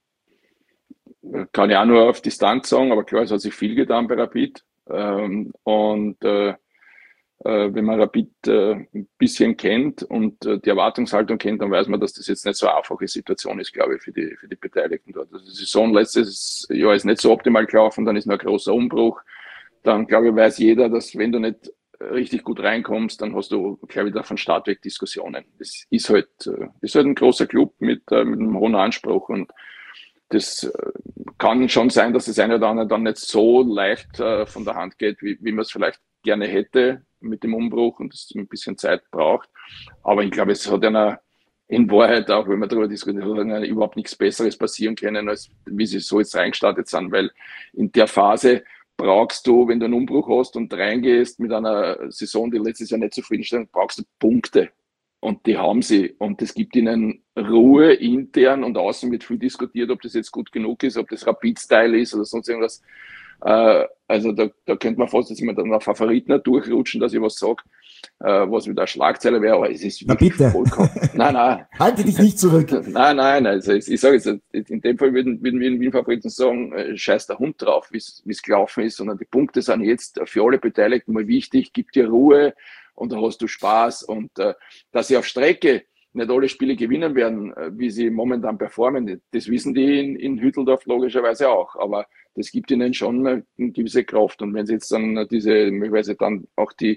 Kann ich auch nur auf Distanz sagen, aber klar, es hat sich viel getan bei Rapid. Ähm, und äh, wenn man Rapid äh, ein bisschen kennt und äh, die Erwartungshaltung kennt, dann weiß man, dass das jetzt nicht so eine einfache Situation ist, glaube ich, für die, für die Beteiligten dort. Also die Saison letztes Jahr ist nicht so optimal gelaufen, dann ist noch ein großer Umbruch. Dann, glaube ich, weiß jeder, dass wenn du nicht richtig gut reinkommst, dann hast du, glaube ich, da von Start weg Diskussionen. Das ist halt, äh, ist halt ein großer Club mit, äh, mit einem hohen Anspruch, und das äh, kann schon sein, dass das eine oder andere dann nicht so leicht äh, von der Hand geht, wie, wie man es vielleicht gerne hätte mit dem Umbruch und es ein bisschen Zeit braucht. Aber ich glaube, es hat einer in Wahrheit, auch wenn wir darüber diskutiert haben, überhaupt nichts Besseres passieren können, als wie sie so jetzt reingestartet sind, weil in der Phase brauchst du, wenn du einen Umbruch hast und reingehst mit einer Saison, die letztes Jahr nicht zufriedenstellend, brauchst du Punkte. Und die haben sie. Und es gibt ihnen Ruhe intern und außen wird viel diskutiert, ob das jetzt gut genug ist, ob das Rapid-Style ist oder sonst irgendwas. Äh, also da, da könnte man fast jetzt immer dann auf Favoriten durchrutschen, dass ich was sage, äh, was wieder eine Schlagzeile wäre, aber es ist Na bitte. vollkommen. Nein, nein. Halte dich nicht zurück. Nein, nein, also ich, ich sage jetzt, in dem Fall würden, würden wir in Wien Favoriten sagen, äh, scheiß der Hund drauf, wie es gelaufen ist, sondern die Punkte sind jetzt für alle Beteiligten mal wichtig, gib dir Ruhe und da hast du Spaß, und äh, dass sie auf Strecke nicht alle Spiele gewinnen werden, äh, wie sie momentan performen, das wissen die in, in Hütteldorf logischerweise auch, aber das gibt ihnen schon eine, eine gewisse Kraft, und wenn sie jetzt dann diese, möglicherweise dann auch die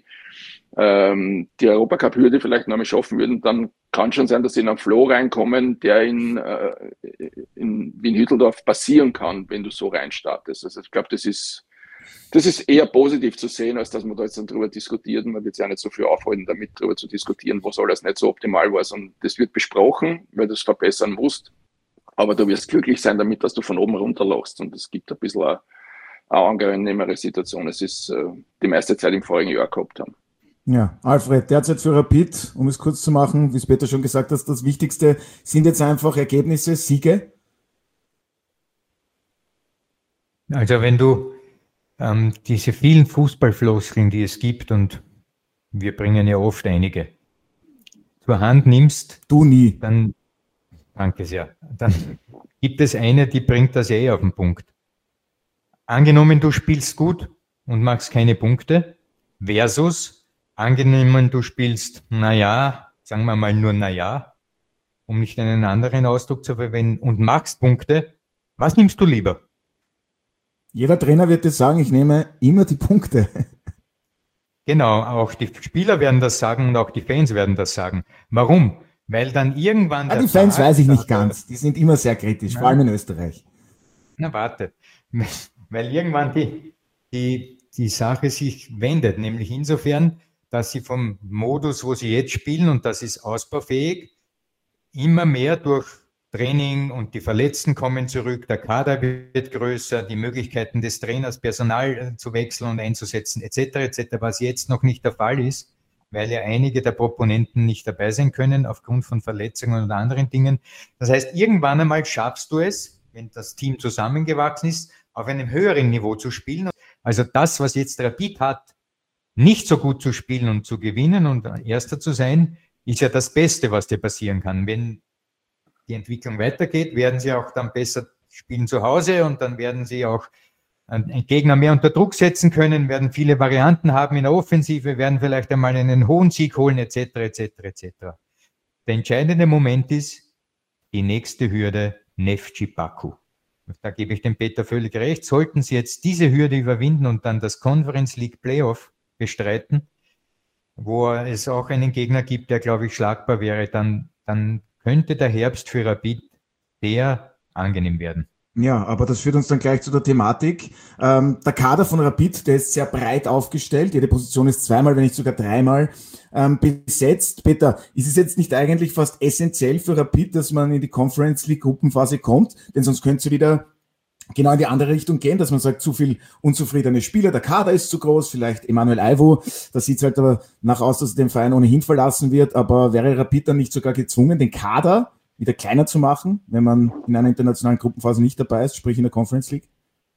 ähm, die Europacup-Hürde vielleicht noch mal schaffen würden, dann kann schon sein, dass sie in einen Flow reinkommen, der in, äh, in Wien-Hütteldorf passieren kann, wenn du so reinstartest. Also ich glaube, das ist Das ist eher positiv zu sehen, als dass man da jetzt dann drüber diskutiert. Man wird sich ja nicht so viel aufhalten, damit drüber zu diskutieren, was alles nicht so optimal war. Und das wird besprochen, weil du es verbessern musst. Aber du wirst glücklich sein damit, dass du von oben runter lachst. Und es gibt ein bisschen eine, eine angenehmere Situation, als es äh, die meiste Zeit im vorigen Jahr gehabt haben. Ja, Alfred, derzeit für Rapid, um es kurz zu machen, wie es Peter schon gesagt hat, das Wichtigste sind jetzt einfach Ergebnisse, Siege. Also wenn du ähm, diese vielen Fußballfloskeln, die es gibt, und wir bringen ja oft einige, zur Hand nimmst, Du nie. dann, danke sehr, dann gibt es eine, die bringt das ja eh auf den Punkt. Angenommen, du spielst gut und machst keine Punkte, versus angenommen, du spielst, naja, sagen wir mal nur naja, um nicht einen anderen Ausdruck zu verwenden, und machst Punkte, was nimmst du lieber? Jeder Trainer wird das sagen, ich nehme immer die Punkte. Genau, auch die Spieler werden das sagen und auch die Fans werden das sagen. Warum? Weil dann irgendwann... Ja, der die Fans Tag, weiß ich nicht ganz, die sind immer sehr kritisch, Ja. vor allem in Österreich. Na warte, weil irgendwann die, die, die Sache sich wendet, nämlich insofern, dass sie vom Modus, wo sie jetzt spielen, und das ist ausbaufähig, immer mehr durch Training, und die Verletzten kommen zurück, der Kader wird größer, die Möglichkeiten des Trainers, Personal zu wechseln und einzusetzen, et cetera et cetera, was jetzt noch nicht der Fall ist, weil ja einige der Proponenten nicht dabei sein können aufgrund von Verletzungen und anderen Dingen. Das heißt, irgendwann einmal schaffst du es, wenn das Team zusammengewachsen ist, auf einem höheren Niveau zu spielen. Also das, was jetzt Rapid hat, nicht so gut zu spielen und zu gewinnen und Erster zu sein, ist ja das Beste, was dir passieren kann. Wenn die Entwicklung weitergeht, werden sie auch dann besser spielen zu Hause und dann werden sie auch einen Gegner mehr unter Druck setzen können, werden viele Varianten haben in der Offensive, werden vielleicht einmal einen hohen Sieg holen, et cetera, et cetera, et cetera. Der entscheidende Moment ist die nächste Hürde, Neftchi Baku. Da gebe ich dem Peter völlig recht. Sollten sie jetzt diese Hürde überwinden und dann das Conference League Playoff bestreiten, wo es auch einen Gegner gibt, der, glaube ich, schlagbar wäre, dann, dann könnte der Herbst für Rapid sehr angenehm werden. Ja, aber das führt uns dann gleich zu der Thematik. Ähm, der Kader von Rapid, der ist sehr breit aufgestellt. Jede Position ist zweimal, wenn nicht sogar dreimal ähm, besetzt. Peter, ist es jetzt nicht eigentlich fast essentiell für Rapid, dass man in die Conference League Gruppenphase kommt? Denn sonst könnte es wieder genau in die andere Richtung gehen, dass man sagt, zu viel unzufriedene Spieler, der Kader ist zu groß, vielleicht Emanuel Aivo, da sieht es halt aber nach aus, dass er den Verein ohnehin verlassen wird, aber wäre Rapid dann nicht sogar gezwungen, den Kader wieder kleiner zu machen, wenn man in einer internationalen Gruppenphase nicht dabei ist, sprich in der Conference League?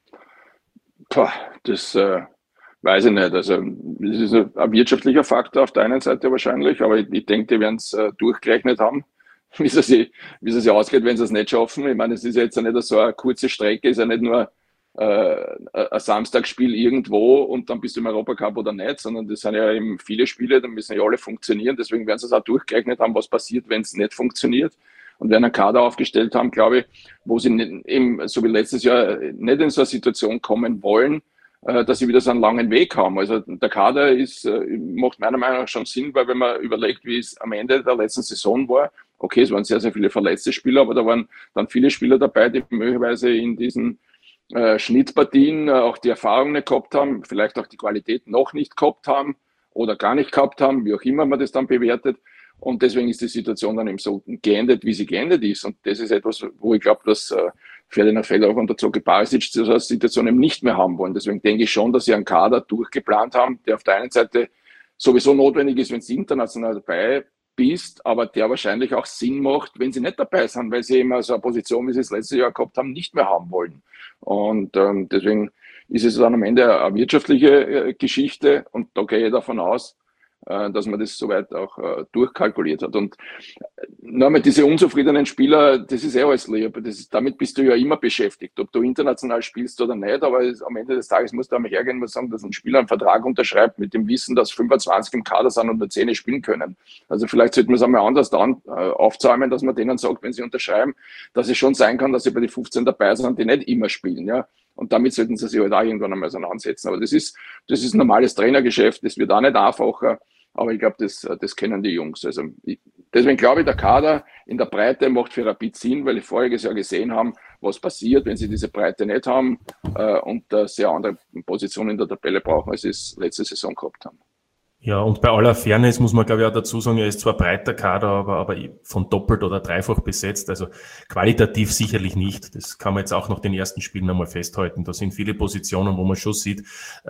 Boah, das äh, weiß ich nicht. Also das ist ein, ein wirtschaftlicher Faktor auf der einen Seite wahrscheinlich, aber ich, ich denke, die werden es äh, durchgerechnet haben, wie es sich, wie es sich ausgeht, wenn sie es nicht schaffen. Ich meine, es ist ja jetzt ja nicht so eine kurze Strecke, es ist ja nicht nur äh, ein Samstagsspiel irgendwo und dann bist du im Europacup oder nicht, sondern das sind ja eben viele Spiele, da müssen ja alle funktionieren. Deswegen werden sie es auch durchgerechnet haben, was passiert, wenn es nicht funktioniert. Und werden einen Kader aufgestellt haben, glaube ich, wo sie nicht, eben, so wie letztes Jahr, nicht in so eine Situation kommen wollen, äh, dass sie wieder so einen langen Weg haben. Also der Kader ist, äh, macht meiner Meinung nach schon Sinn, weil wenn man überlegt, wie es am Ende der letzten Saison war, okay, es waren sehr, sehr viele verletzte Spieler, aber da waren dann viele Spieler dabei, die möglicherweise in diesen äh, Schnittpartien äh, auch die Erfahrung nicht gehabt haben, vielleicht auch die Qualität noch nicht gehabt haben oder gar nicht gehabt haben, wie auch immer man das dann bewertet. Und deswegen ist die Situation dann eben so geendet, wie sie geendet ist. Und das ist etwas, wo ich glaube, dass äh, Ferdinand Feller auch unter Zoki Barisic diese Situation eben nicht mehr haben wollen. Deswegen denke ich schon, dass sie einen Kader durchgeplant haben, der auf der einen Seite sowieso notwendig ist, wenn sie international dabei bist, aber der wahrscheinlich auch Sinn macht, wenn sie nicht dabei sind, weil sie eben so eine Position, wie sie es letztes Jahr gehabt haben, nicht mehr haben wollen. Und ähm, deswegen ist es dann am Ende eine wirtschaftliche äh, Geschichte und da gehe ich davon aus, dass man das soweit auch äh, durchkalkuliert hat. Und äh, nochmal, diese unzufriedenen Spieler, das ist eh alles lieb. Das ist, damit bist du ja immer beschäftigt, ob du international spielst oder nicht, aber es, am Ende des Tages musst du einmal hergehen und sagen, dass ein Spieler einen Vertrag unterschreibt mit dem Wissen, dass fünfundzwanzig im Kader sind und nur zehn spielen können. Also vielleicht sollte man es einmal anders dann äh, aufzäumen, dass man denen sagt, wenn sie unterschreiben, dass es schon sein kann, dass sie bei den fünfzehn dabei sind, die nicht immer spielen, ja. Und damit sollten sie sich halt auch irgendwann einmal auseinandersetzen. Aber das ist, das ist ein normales Trainergeschäft, das wird auch nicht einfacher. Aber ich glaube, das, das kennen die Jungs. Also ich, deswegen glaube ich, der Kader in der Breite macht für Rapid Sinn, weil ich voriges Jahr gesehen haben, was passiert, wenn sie diese Breite nicht haben äh, und äh, sehr andere Positionen in der Tabelle brauchen, als sie es letzte Saison gehabt haben. Ja, und bei aller Fairness muss man, glaube ich, auch dazu sagen, er ist zwar breiter Kader, aber, aber von doppelt oder dreifach besetzt, also qualitativ sicherlich nicht. Das kann man jetzt auch nach den ersten Spielen einmal festhalten. Da sind viele Positionen, wo man schon sieht,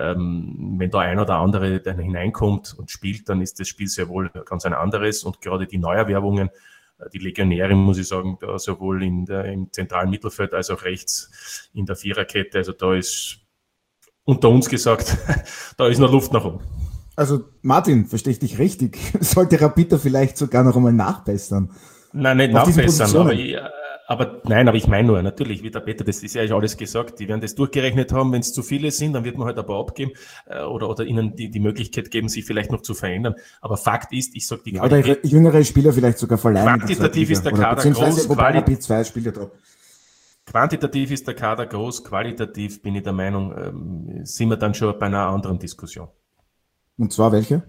ähm, wenn da ein oder andere dann hineinkommt und spielt, dann ist das Spiel sehr wohl ganz ein anderes. Und gerade die Neuerwerbungen, die Legionäre, muss ich sagen, da sowohl in der, im zentralen Mittelfeld als auch rechts in der Viererkette, also da ist unter uns gesagt, da ist noch Luft nach oben. Also Martin, verstehe ich dich richtig? Sollte Rapid da vielleicht sogar noch einmal nachbessern? Nein, nicht nachbessern, aber, ich, aber nein, aber ich meine nur, natürlich, wie der Peter, das ist ja alles gesagt, die werden das durchgerechnet haben, wenn es zu viele sind, dann wird man halt ein paar abgeben äh, oder, oder ihnen die, die Möglichkeit geben, sich vielleicht noch zu verändern. Aber Fakt ist, ich sage die ja, oder jüngere Spieler vielleicht sogar verleihen. Quantitativ ist der Kader groß, Rapid zwei Spieler drauf. Quantitativ ist der Kader groß, qualitativ bin ich der Meinung, ähm, sind wir dann schon bei einer anderen Diskussion. Und zwar welche?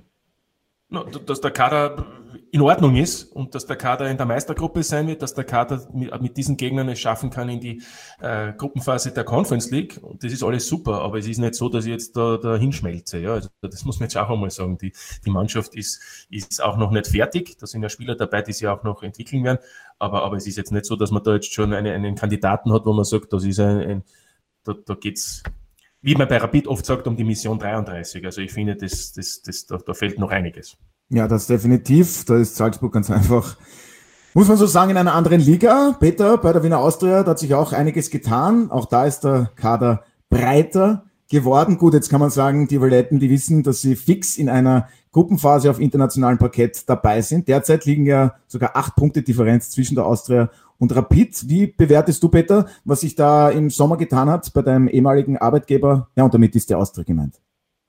No, dass der Kader in Ordnung ist und dass der Kader in der Meistergruppe sein wird, dass der Kader mit, mit diesen Gegnern es schaffen kann in die äh, Gruppenphase der Conference League. Und das ist alles super, aber es ist nicht so, dass ich jetzt da, da hinschmelze. Ja? Also das muss man jetzt auch einmal sagen. Die, die Mannschaft ist, ist auch noch nicht fertig. Da sind ja Spieler dabei, die sich auch noch entwickeln werden. Aber, aber es ist jetzt nicht so, dass man da jetzt schon eine, einen Kandidaten hat, wo man sagt, das ist ein, ein da, da geht's wie man bei Rapid oft sagt, um die Mission dreiunddreißig. Also ich finde, das, das, das, da, da fehlt noch einiges. Ja, das definitiv. Da ist Salzburg ganz einfach, muss man so sagen, in einer anderen Liga. Peter, bei der Wiener Austria, da hat sich auch einiges getan. Auch da ist der Kader breiter geworden. Gut, jetzt kann man sagen, die Violetten, die wissen, dass sie fix in einer Gruppenphase auf internationalem Parkett dabei sind. Derzeit liegen ja sogar acht Punkte Differenz zwischen der Austria und Rapid. Wie bewertest du, Peter, was sich da im Sommer getan hat bei deinem ehemaligen Arbeitgeber? Ja, und damit ist der Austria gemeint.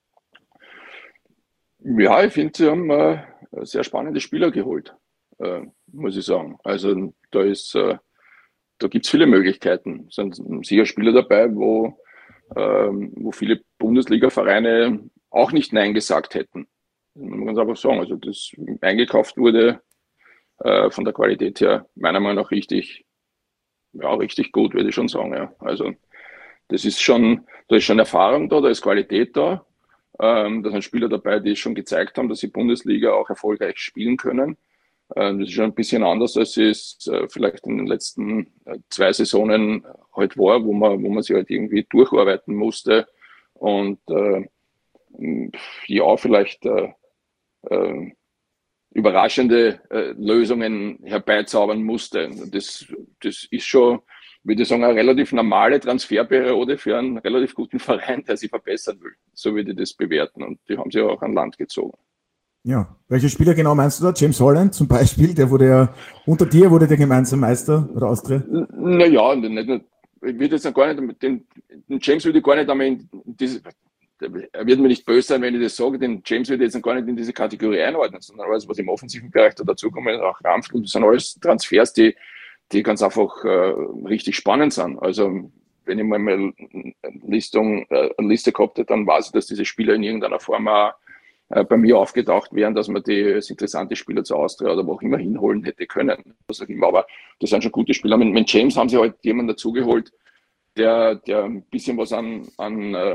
Ja, ich finde, sie haben äh, sehr spannende Spieler geholt, äh, muss ich sagen. Also da ist, äh, da gibt es viele Möglichkeiten. Es sind sicher Spieler dabei, wo, ähm, wo viele Bundesliga-Vereine auch nicht Nein gesagt hätten. Man kann es einfach sagen. Also das eingekauft wurde äh, von der Qualität her meiner Meinung nach richtig, ja, richtig gut, würde ich schon sagen. Ja. Also das ist schon, da ist schon Erfahrung da, da ist Qualität da. Ähm, da sind Spieler dabei, die schon gezeigt haben, dass sie Bundesliga auch erfolgreich spielen können. Ähm, das ist schon ein bisschen anders, als es äh, vielleicht in den letzten äh, zwei Saisonen halt war, wo man, wo man sich halt irgendwie durcharbeiten musste und äh, ja, vielleicht äh, äh, überraschende äh, Lösungen herbeizaubern musste. Das, das ist schon, würde ich sagen, eine relativ normale Transferperiode für einen relativ guten Verein, der sich verbessern will. So würde ich das bewerten. Und die haben sie auch an Land gezogen. Ja, welche Spieler genau meinst du da? James Holland zum Beispiel, der wurde ja, unter dir wurde der gemeinsam Meister oder Austria? Naja, nicht nur, ich würde jetzt gar nicht, den, den James würde ich gar nicht einmal in diese, er wird mir nicht böse sein, wenn ich das sage, den James würde ich jetzt gar nicht in diese Kategorie einordnen, sondern alles, was im offensiven Bereich da dazukommt, auch Ramsl, das sind alles Transfers, die, die ganz einfach äh, richtig spannend sind. Also wenn ich mal eine, Listung, äh, eine Liste gehabt hätte, dann weiß ich, dass diese Spieler in irgendeiner Form auch äh, bei mir aufgetaucht wären, dass man die als interessante Spieler zur Austria oder wo auch immer hinholen hätte können. Was auch immer. Aber das sind schon gute Spieler. Mit, mit James haben sie halt jemanden dazugeholt, der, der ein bisschen was an, an äh,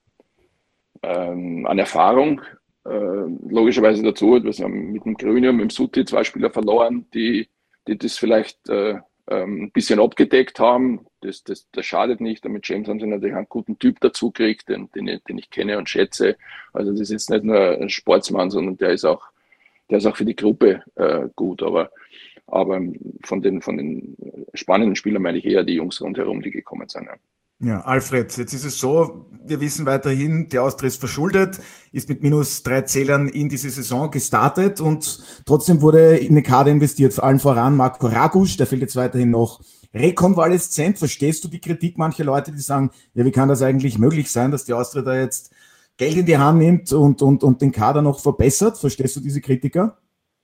an Erfahrung äh, logischerweise dazu hat. Wir haben mit dem Grüne und mit dem Sutti zwei Spieler verloren, die, die das vielleicht äh, ein bisschen abgedeckt haben. Das, das, das schadet nicht. Und mit James haben sie natürlich einen guten Typ dazu gekriegt, den, den, ich, den ich kenne und schätze. Also das ist jetzt nicht nur ein Sportsmann, sondern der ist auch, der ist auch für die Gruppe äh, gut. Aber, aber von den, von den spannenden Spielern meine ich eher die Jungs rundherum, die gekommen sind. Ja. Ja, Alfred, jetzt ist es so, wir wissen weiterhin, die Austria ist verschuldet, ist mit minus drei Zählern in diese Saison gestartet und trotzdem wurde in den Kader investiert, vor allem voran Marco Ragusch, der fehlt jetzt weiterhin noch rekonvaleszent. Verstehst du die Kritik mancher Leute, die sagen, ja, wie kann das eigentlich möglich sein, dass die Austria da jetzt Geld in die Hand nimmt und, und, und den Kader noch verbessert? Verstehst du diese Kritiker?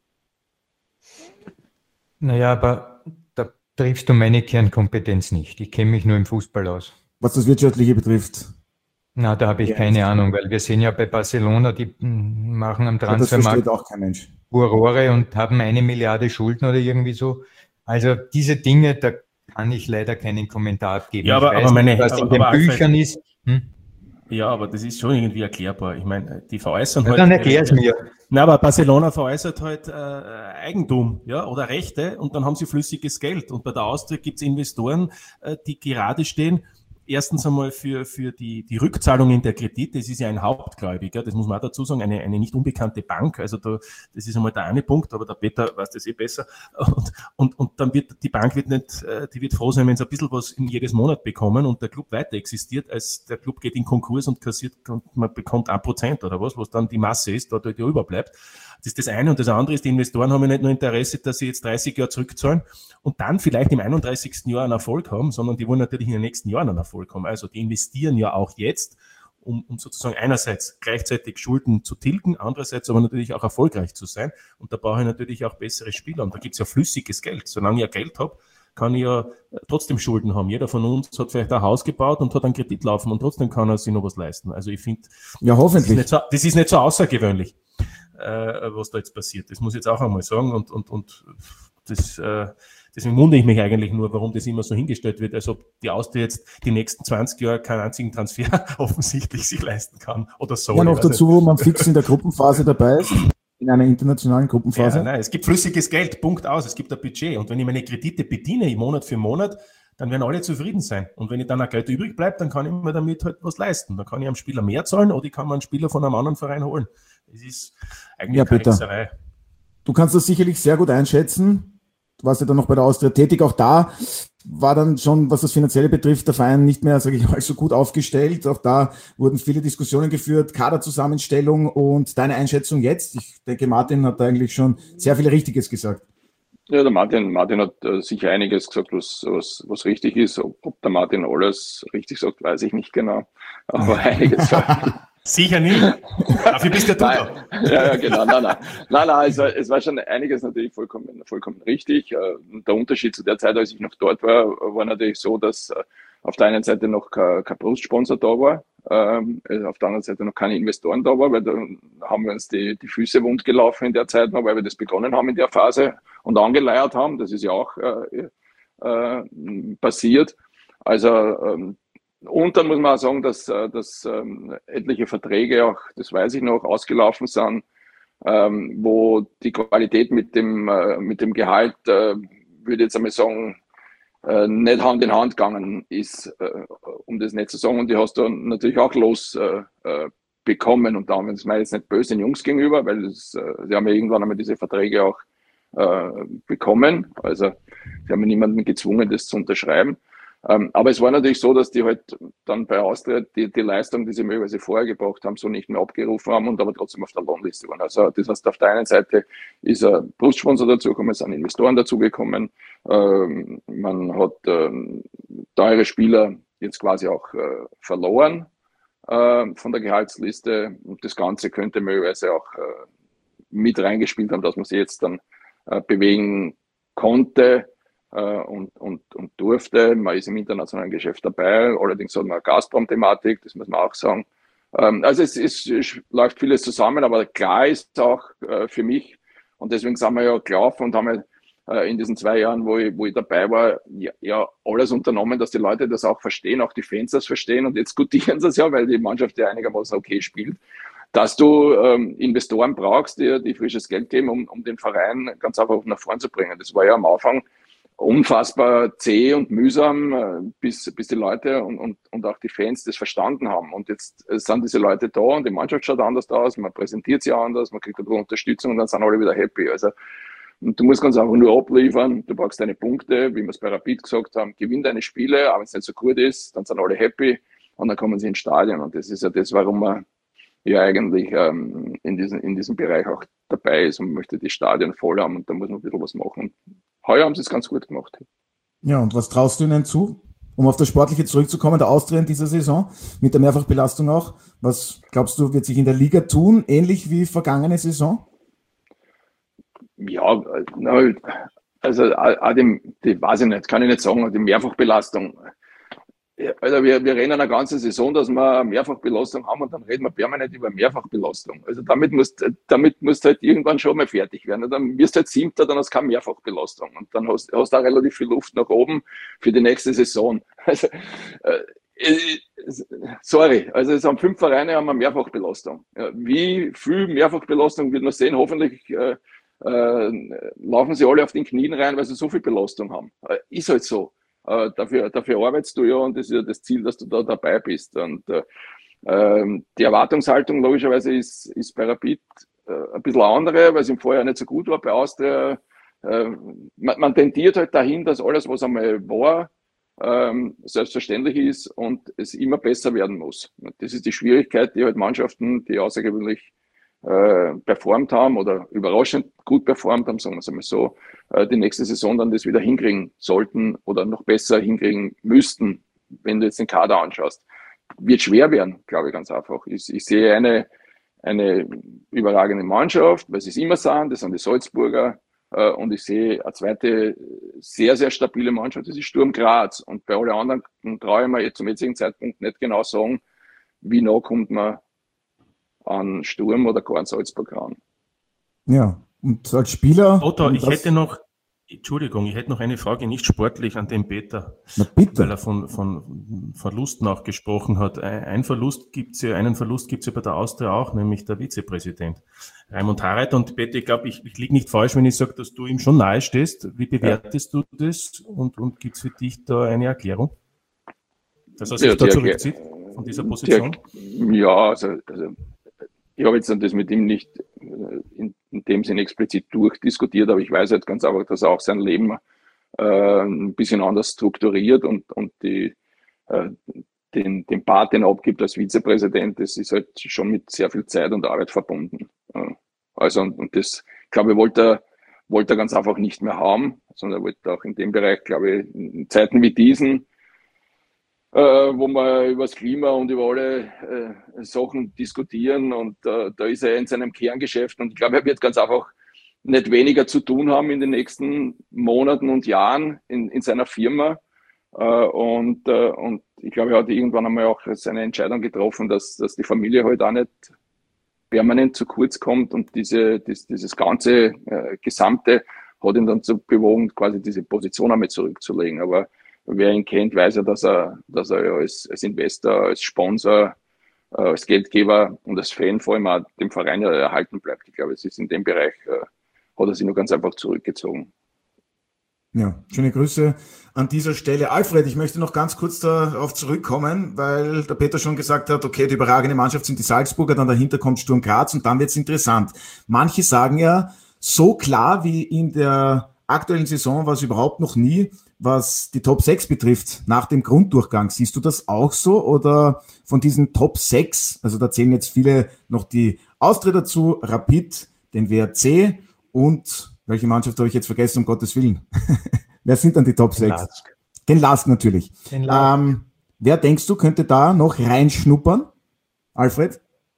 Naja, aber da triffst du meine Kernkompetenz nicht. Ich kenne mich nur im Fußball aus. Was das Wirtschaftliche betrifft? Na, da habe ich ja, keine Ahnung, weil wir sehen ja bei Barcelona, die machen am Transfermarkt auch kein Mensch. Furore und haben eine Milliarde Schulden oder irgendwie so. Also diese Dinge, da kann ich leider keinen Kommentar abgeben. Ja, aber, ich weiß aber meine, nicht, was aber, in den aber Büchern ist. Hm? Ja, aber das ist schon irgendwie erklärbar. Ich meine, die veräußern ja, halt... Dann erklär es mir. Na, aber Barcelona veräußert halt äh, Eigentum, ja, oder Rechte und dann haben sie flüssiges Geld. Und bei der Austria gibt es Investoren, äh, die gerade stehen. Erstens einmal für, für die, die Rückzahlungen der Kredite, das ist ja ein Hauptgläubiger, das muss man auch dazu sagen, eine, eine nicht unbekannte Bank, also da, das ist einmal der eine Punkt, aber der Peter weiß das eh besser. Und, und, und dann wird die Bank wird nicht, die wird froh sein, wenn sie ein bisschen was in jedes Monat bekommen und der Club weiter existiert, als der Club geht in Konkurs und kassiert und man bekommt ein Prozent oder was, was dann die Masse ist, dort die überbleibt. Das ist das eine. Und das andere ist, die Investoren haben ja nicht nur Interesse, dass sie jetzt dreißig Jahre zurückzahlen und dann vielleicht im einunddreißigsten Jahr einen Erfolg haben, sondern die wollen natürlich in den nächsten Jahren einen Erfolg haben. Also die investieren ja auch jetzt, um, um sozusagen einerseits gleichzeitig Schulden zu tilgen, andererseits aber natürlich auch erfolgreich zu sein. Und da brauche ich natürlich auch bessere Spieler. Und da gibt es ja flüssiges Geld. Solange ich ja Geld habe, kann ich ja trotzdem Schulden haben. Jeder von uns hat vielleicht ein Haus gebaut und hat einen Kredit laufen und trotzdem kann er sich noch was leisten. Also ich finde, ja, hoffentlich. Das ist nicht so, das ist nicht so außergewöhnlich, äh, was da jetzt passiert. Das muss ich jetzt auch einmal sagen. Und, und, und das, äh, deswegen wundere ich mich eigentlich nur, warum das immer so hingestellt wird, als ob die Austria jetzt die nächsten zwanzig Jahre keinen einzigen Transfer offensichtlich sich leisten kann oder so. Ja, noch dazu, wo man fix in der Gruppenphase dabei ist. In einer internationalen Gruppenphase? Ja, nein, es gibt flüssiges Geld, Punkt aus, es gibt ein Budget. Und wenn ich meine Kredite bediene, Monat für Monat, dann werden alle zufrieden sein. Und wenn ich dann auch Geld übrig bleibt, dann kann ich mir damit halt was leisten. Dann kann ich einem Spieler mehr zahlen oder ich kann mir einen Spieler von einem anderen Verein holen. Das ist eigentlich ja, keine Peter, Hexerei. Du kannst das sicherlich sehr gut einschätzen. Du warst ja dann noch bei der Austria tätig. Auch da war dann schon, was das Finanzielle betrifft, der Verein nicht mehr, sage ich mal, so gut aufgestellt. Auch da wurden viele Diskussionen geführt, Kaderzusammenstellung und deine Einschätzung jetzt. Ich denke, Martin hat da eigentlich schon sehr viel Richtiges gesagt. Ja, der Martin, Martin hat äh, sicher einiges gesagt, was, was, was richtig ist. Ob, ob der Martin alles richtig sagt, weiß ich nicht genau. Aber einiges sagt. Sicher nicht. Dafür bist ja du da. Ja, ja, genau. Nein, nein. Nein, nein, es war, es war schon einiges natürlich vollkommen, vollkommen richtig. Der Unterschied zu der Zeit, als ich noch dort war, war natürlich so, dass auf der einen Seite noch kein, kein Brustsponsor da war, ähm, auf der anderen Seite noch keine Investoren da war, weil da haben wir uns die, die Füße wund gelaufen in der Zeit noch, weil wir das begonnen haben in der Phase und angeleiert haben. Das ist ja auch äh, äh, passiert. Also ähm, und dann muss man auch sagen, dass, dass ähm, etliche Verträge auch, das weiß ich noch, ausgelaufen sind, ähm, wo die Qualität mit dem, äh, mit dem Gehalt, äh, würde ich jetzt einmal sagen, äh, nicht Hand in Hand gegangen ist, äh, um das nicht zu sagen. Und die hast du natürlich auch los äh, äh, bekommen. Und da haben wir es jetzt nicht böse den Jungs gegenüber, weil das, äh, sie haben ja irgendwann einmal diese Verträge auch äh, bekommen. Also sie haben niemanden gezwungen, das zu unterschreiben. Ähm, aber es war natürlich so, dass die halt dann bei Austria die, die Leistung, die sie möglicherweise vorher gebracht haben, so nicht mehr abgerufen haben und aber trotzdem auf der Lohnliste waren. Also das heißt, auf der einen Seite ist ein Brustsponsor dazugekommen, es sind Investoren dazugekommen, ähm, man hat ähm, teure Spieler jetzt quasi auch äh, verloren äh, von der Gehaltsliste und das Ganze könnte möglicherweise auch äh, mit reingespielt haben, dass man sich jetzt dann äh, bewegen konnte. Und, und, und durfte. Man ist im internationalen Geschäft dabei, allerdings hat man eine Gazprom-Thematik, das muss man auch sagen. Also es, es, es läuft vieles zusammen, aber klar ist auch für mich, und deswegen sind wir ja gelaufen und haben ja in diesen zwei Jahren, wo ich, wo ich dabei war, ja, ja alles unternommen, dass die Leute das auch verstehen, auch die Fans das verstehen und jetzt gutieren sie es ja, weil die Mannschaft ja einigermaßen okay spielt, dass du ähm, Investoren brauchst, die, die frisches Geld geben, um, um den Verein ganz einfach nach vorn zu bringen. Das war ja am Anfang unfassbar zäh und mühsam, bis, bis die Leute und, und, und auch die Fans das verstanden haben. Und jetzt sind diese Leute da und die Mannschaft schaut anders aus, man präsentiert sie anders, man kriegt ein bisschen Unterstützung und dann sind alle wieder happy. Also und du musst ganz einfach nur abliefern, du brauchst deine Punkte, wie wir es bei Rapid gesagt haben, gewinn deine Spiele, aber wenn es nicht so gut ist, dann sind alle happy und dann kommen sie ins Stadion. Und das ist ja das, warum man ja eigentlich ähm, in, diesem, in diesem Bereich auch dabei ist und möchte die Stadien voll haben und da muss man ein bisschen was machen. Heuer haben sie es ganz gut gemacht. Ja, und was traust du ihnen zu, um auf das Sportliche zurückzukommen, der Austria in dieser Saison, mit der Mehrfachbelastung auch? Was glaubst du, wird sich in der Liga tun, ähnlich wie vergangene Saison? Ja, also auch dem, die weiß ich nicht, kann ich nicht sagen, die Mehrfachbelastung. Also wir, wir rennen eine ganze Saison, dass wir eine Mehrfachbelastung haben und dann reden wir permanent über Mehrfachbelastung. Also damit musst damit musst halt irgendwann schon mal fertig werden. Und dann wirst du halt Siebter, dann hast du keine Mehrfachbelastung. Und dann hast du auch relativ viel Luft nach oben für die nächste Saison. Also, äh, sorry, also es haben fünf Vereine haben eine Mehrfachbelastung. Wie viel Mehrfachbelastung wird man sehen? Hoffentlich äh, äh, laufen sie alle auf den Knien rein, weil sie so viel Belastung haben. Äh, ist halt so. Uh, dafür, dafür arbeitest du ja und das ist ja das Ziel, dass du da dabei bist. Und uh, uh, die Erwartungshaltung logischerweise ist, ist bei Rapid uh, ein bisschen andere, weil es im Vorjahr nicht so gut war. Bei Austria, uh, man, man tendiert halt dahin, dass alles, was einmal war, um, selbstverständlich ist und es immer besser werden muss. Und das ist die Schwierigkeit, die halt Mannschaften, die außergewöhnlich äh, performt haben oder überraschend gut performt haben, sagen wir es einmal so, äh, die nächste Saison dann das wieder hinkriegen sollten oder noch besser hinkriegen müssten, wenn du jetzt den Kader anschaust. Wird schwer werden, glaube ich, ganz einfach. Ich, ich sehe eine, eine überragende Mannschaft, weil sie es immer sind, das sind die Salzburger, äh, und ich sehe eine zweite sehr, sehr stabile Mannschaft, das ist Sturm Graz. Und bei allen anderen traue ich mir jetzt zum jetzigen Zeitpunkt nicht genau sagen, wie nah kommt man an Sturm oder gar an Salzburg ran. Ja, und als Spieler... Otto, ich hätte noch, Entschuldigung, ich hätte noch eine Frage, nicht sportlich an den Peter, Na bitte. weil er von, von Verlusten auch gesprochen hat. Ein Verlust gibt's ja, einen Verlust gibt's ja bei der Austria auch, nämlich der Vizepräsident Raimund Harreiter. Und Peter, ich glaube, ich, ich liege nicht falsch, wenn ich sage, dass du ihm schon nahe stehst. Wie bewertest ja. du das und, und gibt's für dich da eine Erklärung, dass er sich ja, da zurückzieht von dieser Position? Der, ja, also, also ich habe jetzt das mit ihm nicht in, in dem Sinne explizit durchdiskutiert, aber ich weiß jetzt ganz einfach, dass er auch sein Leben äh, ein bisschen anders strukturiert und, und die, äh, den, den Part, den er abgibt als Vizepräsident, das ist halt schon mit sehr viel Zeit und Arbeit verbunden. Also und, und das, glaube ich, wollte er, wollte er ganz einfach nicht mehr haben, sondern er wollte auch in dem Bereich, glaube ich, in Zeiten wie diesen, Äh, wo wir über das Klima und über alle äh, Sachen diskutieren und äh, da ist er in seinem Kerngeschäft und ich glaube, er wird ganz einfach nicht weniger zu tun haben in den nächsten Monaten und Jahren in, in seiner Firma äh, und, äh, und ich glaube, er hat irgendwann einmal auch seine Entscheidung getroffen, dass, dass die Familie halt auch nicht permanent zu kurz kommt und diese, dies, dieses ganze äh, Gesamte hat ihn dann so bewogen, quasi diese Position einmal zurückzulegen, aber wer ihn kennt, weiß ja, dass er, dass er als, als Investor, als Sponsor, äh, als Geldgeber und als Fan vor allem auch dem Verein ja erhalten bleibt. Ich glaube, es ist in dem Bereich, äh, hat er sich nur ganz einfach zurückgezogen. Ja, schöne Grüße an dieser Stelle. Alfred, ich möchte noch ganz kurz darauf zurückkommen, weil der Peter schon gesagt hat, okay, die überragende Mannschaft sind die Salzburger, dann dahinter kommt Sturm Graz und dann wird es interessant. Manche sagen ja, so klar wie in der aktuellen Saison war es überhaupt noch nie, was die Top sechs betrifft, nach dem Grunddurchgang. Siehst du das auch so? Oder von diesen Top sechs, also da zählen jetzt viele noch die Austria dazu, Rapid, den W R C und welche Mannschaft habe ich jetzt vergessen, um Gottes Willen? Wer sind dann die Top sechs? Lask. Den Lask natürlich. Den Lask. Ähm, wer denkst du, könnte da noch reinschnuppern? Alfred?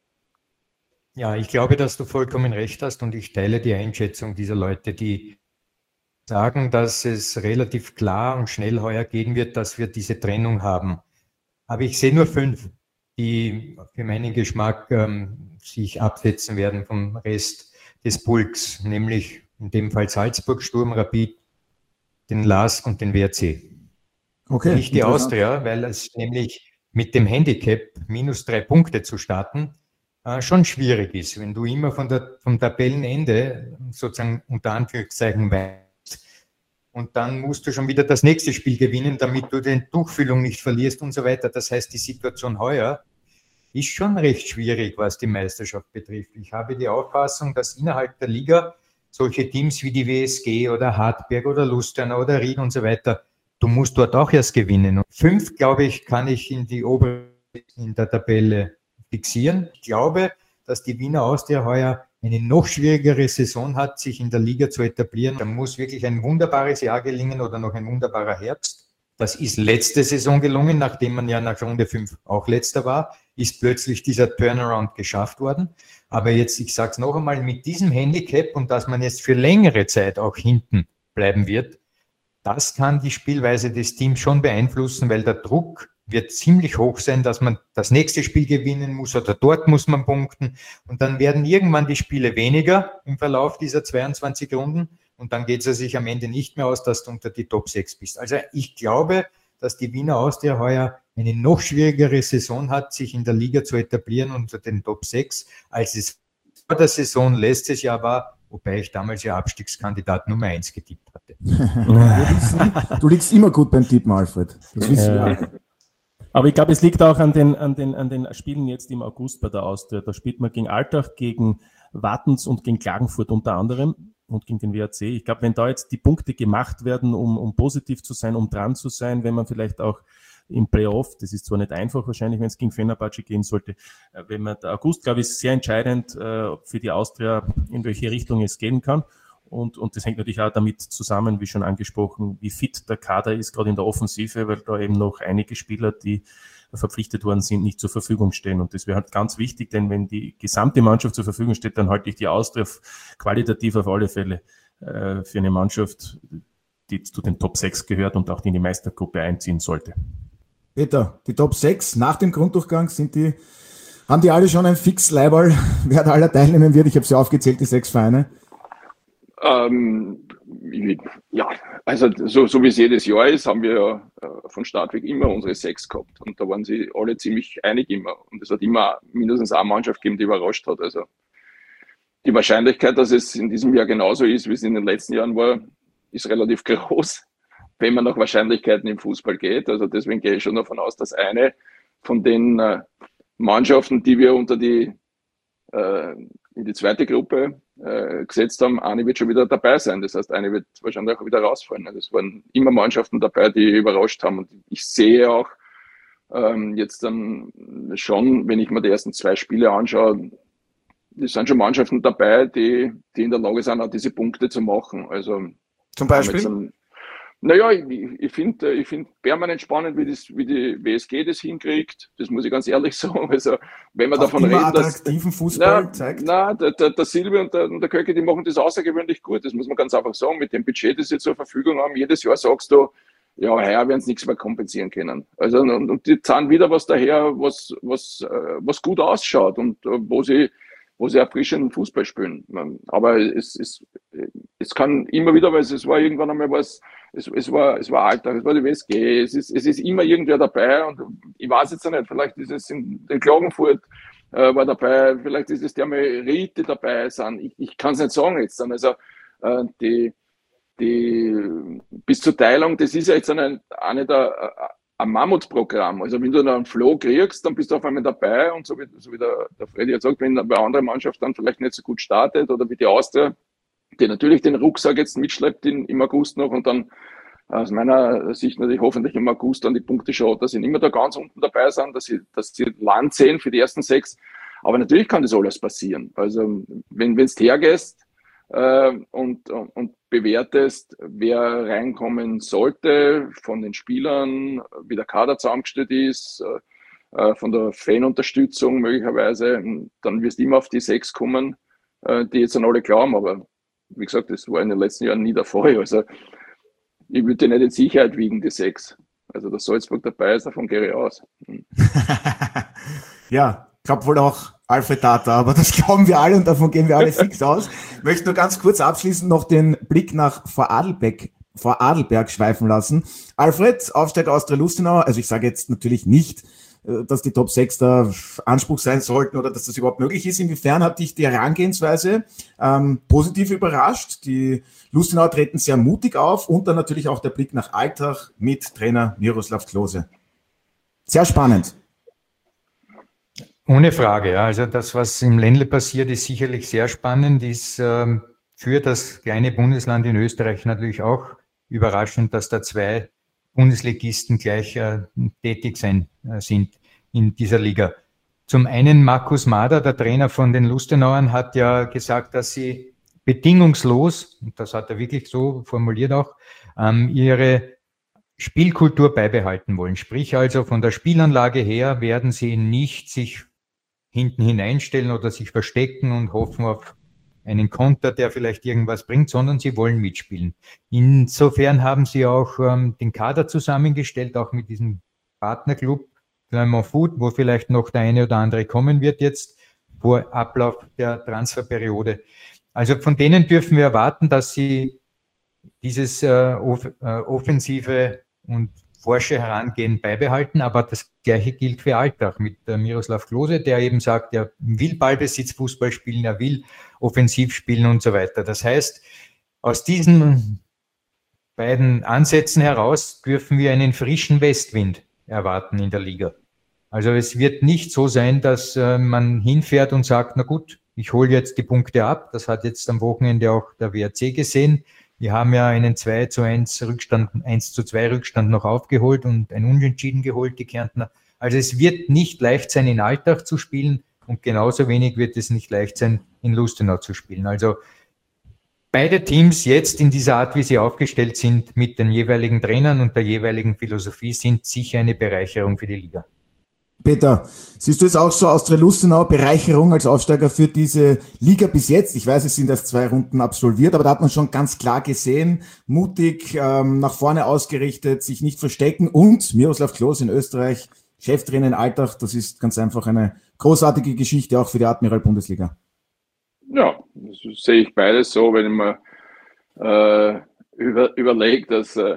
Ja, ich glaube, dass du vollkommen recht hast und ich teile die Einschätzung dieser Leute, die sagen, dass es relativ klar und schnell heuer gehen wird, dass wir diese Trennung haben. Aber ich sehe nur fünf, die für meinen Geschmack ähm, sich absetzen werden vom Rest des Pulks, nämlich in dem Fall Salzburg, Sturm, Rapid, den Lask und den W R C. Okay, nicht die Austria, weil es nämlich mit dem Handicap minus drei Punkte zu starten äh, schon schwierig ist. Wenn du immer von der, vom Tabellenende sozusagen unter Anführungszeichen weißt, und dann musst du schon wieder das nächste Spiel gewinnen, damit du die Tuchfühlung nicht verlierst und so weiter. Das heißt, die Situation heuer ist schon recht schwierig, was die Meisterschaft betrifft. Ich habe die Auffassung, dass innerhalb der Liga solche Teams wie die W S G oder Hartberg oder Lustenau oder Ried und so weiter, du musst dort auch erst gewinnen. Und fünf, glaube ich, kann ich in die obere in der Tabelle fixieren. Ich glaube, dass die Wiener Austria heuer eine noch schwierigere Saison hat, sich in der Liga zu etablieren. Da muss wirklich ein wunderbares Jahr gelingen oder noch ein wunderbarer Herbst. Das ist letzte Saison gelungen, nachdem man ja nach Runde fünf auch letzter war, ist plötzlich dieser Turnaround geschafft worden. Aber jetzt, ich sage es noch einmal, mit diesem Handicap und dass man jetzt für längere Zeit auch hinten bleiben wird, das kann die Spielweise des Teams schon beeinflussen, weil der Druck wird ziemlich hoch sein, dass man das nächste Spiel gewinnen muss oder dort muss man punkten und dann werden irgendwann die Spiele weniger im Verlauf dieser zweiundzwanzig Runden und dann geht es sich am Ende nicht mehr aus, dass du unter die Top sechs bist. Also ich glaube, dass die Wiener Austria heuer eine noch schwierigere Saison hat, sich in der Liga zu etablieren unter den Top sechs, als es vor der Saison letztes Jahr war, wobei ich damals ja Abstiegskandidat Nummer eins getippt hatte. du, liegst, du liegst immer gut beim Tippen, Alfred. Das wissen wir ja. Aber ich glaube, es liegt auch an den, an, den, an den Spielen jetzt im August bei der Austria. Da spielt man gegen Altach, gegen Wattens und gegen Klagenfurt unter anderem und gegen den W R C. Ich glaube, wenn da jetzt die Punkte gemacht werden, um, um positiv zu sein, um dran zu sein, wenn man vielleicht auch im Playoff, das ist zwar nicht einfach wahrscheinlich, wenn es gegen Fenerbahce gehen sollte, wenn man der August, glaube ich, ist sehr entscheidend äh, für die Austria, in welche Richtung es gehen kann. Und, und das hängt natürlich auch damit zusammen, wie schon angesprochen, wie fit der Kader ist, gerade in der Offensive, weil da eben noch einige Spieler, die verpflichtet worden sind, nicht zur Verfügung stehen. Und das wäre halt ganz wichtig, denn wenn die gesamte Mannschaft zur Verfügung steht, dann halte ich die Austria qualitativ auf alle Fälle äh, für eine Mannschaft, die zu den Top sechs gehört und auch die in die Meistergruppe einziehen sollte. Peter, die Top sechs nach dem Grunddurchgang, sind die, haben die alle schon ein Fix-Leiberl, wer da aller teilnehmen wird? Ich habe sie aufgezählt, die sechs Vereine. Ähm, Ja, also so, so wie es jedes Jahr ist, haben wir ja äh, von Start weg immer unsere sechs gehabt. Und da waren sie alle ziemlich einig immer. Und es hat immer mindestens eine Mannschaft gegeben, die überrascht hat. Also die Wahrscheinlichkeit, dass es in diesem Jahr genauso ist, wie es in den letzten Jahren war, ist relativ groß, wenn man nach Wahrscheinlichkeiten im Fußball geht. Also deswegen gehe ich schon davon aus, dass eine von den äh, Mannschaften, die wir unter die äh, in die zweite Gruppe äh, gesetzt haben, eine wird schon wieder dabei sein. Das heißt, eine wird wahrscheinlich auch wieder rausfallen. Also es waren immer Mannschaften dabei, die überrascht haben. Und ich sehe auch ähm, jetzt dann schon, wenn ich mir die ersten zwei Spiele anschaue, es sind schon Mannschaften dabei, die, die in der Lage sind, auch diese Punkte zu machen. Also zum Beispiel? Dann, naja, ich, ich finde ich find permanent spannend, wie, das, wie die W S G das hinkriegt. Das muss ich ganz ehrlich sagen. Also, wenn man auch davon immer redet, dass. attraktiven Fußball na, zeigt. Na, der, der, der Silvio und der, und der Köcke, die machen das außergewöhnlich gut. Das muss man ganz einfach sagen. Mit dem Budget, das sie zur Verfügung haben, jedes Jahr sagst du, ja, heuer werden sie nichts mehr kompensieren können. Also, und, und die zahlen wieder was daher, was, was, was gut ausschaut und wo sie, wo sie erfrischenden Fußball spielen. Aber es, es, es kann immer wieder, weil es, es war irgendwann einmal was, es, es war, es war Alltag, es war die W S G, es ist, es ist immer irgendwer dabei und ich weiß jetzt nicht, vielleicht ist es in, in Klagenfurt äh, war dabei, vielleicht ist es der Merit, die dabei sind. Ich, ich kann es nicht sagen jetzt. Also, äh, die, die, bis zur Teilung, das ist ja jetzt eine, eine der, ein Mammutprogramm. Also wenn du dann einen Flow kriegst, dann bist du auf einmal dabei und so wie, so wie der, der Freddy jetzt sagt, wenn bei anderen Mannschaft dann vielleicht nicht so gut startet oder wie die Austria, die natürlich den Rucksack jetzt mitschleppt in, im August noch und dann aus meiner Sicht natürlich hoffentlich im August dann die Punkte schaut, dass sie nicht mehr da ganz unten dabei sind, dass sie, dass sie Land sehen für die ersten sechs. Aber natürlich kann das alles passieren. Also wenn wenn es hergehst äh, und, und, und bewertest, wer reinkommen sollte von den Spielern, wie der Kader zusammengestellt ist, äh, von der Fanunterstützung möglicherweise, dann wirst du immer auf die sechs kommen, äh, die jetzt an alle glauben. Aber wie gesagt, das war in den letzten Jahren nie der Fall. Also ich würde nicht in Sicherheit wiegen, die sechs. Also, dass Salzburg dabei ist, davon gehe ich aus. Ja, ich glaube wohl auch Alfred Tata, aber das glauben wir alle und davon gehen wir alle fix aus. Ich möchte nur ganz kurz abschließend noch den Blick nach Vorarlberg, Vorarlberg schweifen lassen. Alfred, Aufsteiger Austria Lustenau, also ich sage jetzt natürlich nicht, dass die Top sechs da Anspruch sein sollten oder dass das überhaupt möglich ist. Inwiefern hat dich die Herangehensweise ähm, positiv überrascht? Die Lustenauer treten sehr mutig auf und dann natürlich auch der Blick nach Altach mit Trainer Miroslav Klose. Sehr spannend. Ohne Frage, ja. Also das, was im Ländle passiert, ist sicherlich sehr spannend, ist ähm, für das kleine Bundesland in Österreich natürlich auch überraschend, dass da zwei Bundesligisten gleich äh, tätig sein, äh, sind in dieser Liga. Zum einen Markus Mader, der Trainer von den Lustenauern, hat ja gesagt, dass sie bedingungslos, und das hat er wirklich so formuliert auch, ähm, ihre Spielkultur beibehalten wollen. Sprich also von der Spielanlage her werden sie nicht sich hinten hineinstellen oder sich verstecken und hoffen auf einen Konter, der vielleicht irgendwas bringt, sondern sie wollen mitspielen. Insofern haben sie auch ähm, den Kader zusammengestellt, auch mit diesem Partnerclub Clermont Foot, wo vielleicht noch der eine oder andere kommen wird jetzt vor Ablauf der Transferperiode. Also von denen dürfen wir erwarten, dass sie dieses äh, off äh, offensive und forsche Herangehen beibehalten, aber das Gleiche gilt für Altach mit äh, Miroslav Klose, der eben sagt, er will Ballbesitzfußball spielen, er will offensiv spielen und so weiter. Das heißt, aus diesen beiden Ansätzen heraus dürfen wir einen frischen Westwind erwarten in der Liga. Also es wird nicht so sein, dass äh, man hinfährt und sagt, na gut, ich hole jetzt die Punkte ab. Das hat jetzt am Wochenende auch der W R C gesehen. Wir haben ja einen zwei zu eins Rückstand, eins zu zwei Rückstand noch aufgeholt und ein Unentschieden geholt, die Kärntner. Also es wird nicht leicht sein, in Altach zu spielen und genauso wenig wird es nicht leicht sein, in Lustenau zu spielen. Also beide Teams jetzt in dieser Art, wie sie aufgestellt sind, mit den jeweiligen Trainern und der jeweiligen Philosophie, sind sicher eine Bereicherung für die Liga. Peter, siehst du es auch so, Austria Lustenau, Bereicherung als Aufsteiger für diese Liga bis jetzt? Ich weiß, es sind erst zwei Runden absolviert, aber da hat man schon ganz klar gesehen, mutig, ähm, nach vorne ausgerichtet, sich nicht verstecken und Miroslav Klose in Österreich, Cheftrainer in Altach, das ist ganz einfach eine großartige Geschichte auch für die Admiral Bundesliga. Ja, das sehe ich beides so, wenn man äh, über, überlege, dass, äh,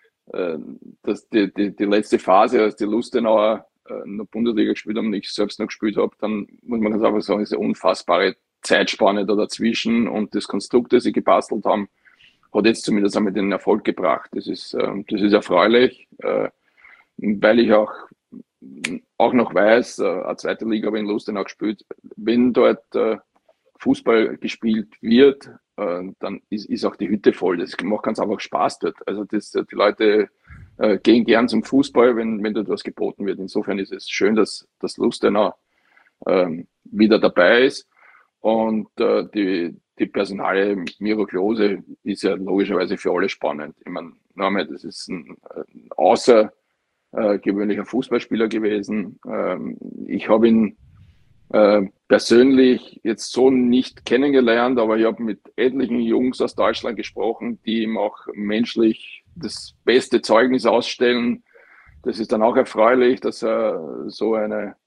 dass die, die, die letzte Phase, als die Lustenauer äh, in der Bundesliga gespielt haben und ich selbst noch gespielt habe, dann muss man ganz einfach sagen, diese unfassbare Zeitspanne da dazwischen und das Konstrukt, das sie gebastelt haben, hat jetzt zumindest einmal den Erfolg gebracht. Das ist, äh, das ist erfreulich, äh, weil ich auch, auch noch weiß, äh, eine zweite Liga habe ich in Lustenau gespielt, wenn dort äh, Fußball gespielt wird, äh, dann ist, ist auch die Hütte voll. Das macht ganz einfach Spaß dort. Also das, die Leute äh, gehen gern zum Fußball, wenn, wenn dort was geboten wird. Insofern ist es schön, dass, dass Lustenau ähm, wieder dabei ist. Und äh, die, die Personale Miro Klose ist ja logischerweise für alle spannend. Ich meine, nochmal, das ist ein, ein außergewöhnlicher Fußballspieler gewesen. Ähm, ich habe ihn äh, persönlich jetzt so nicht kennengelernt, aber ich habe mit etlichen Jungs aus Deutschland gesprochen, die ihm auch menschlich das beste Zeugnis ausstellen. Das ist dann auch erfreulich, dass er so eine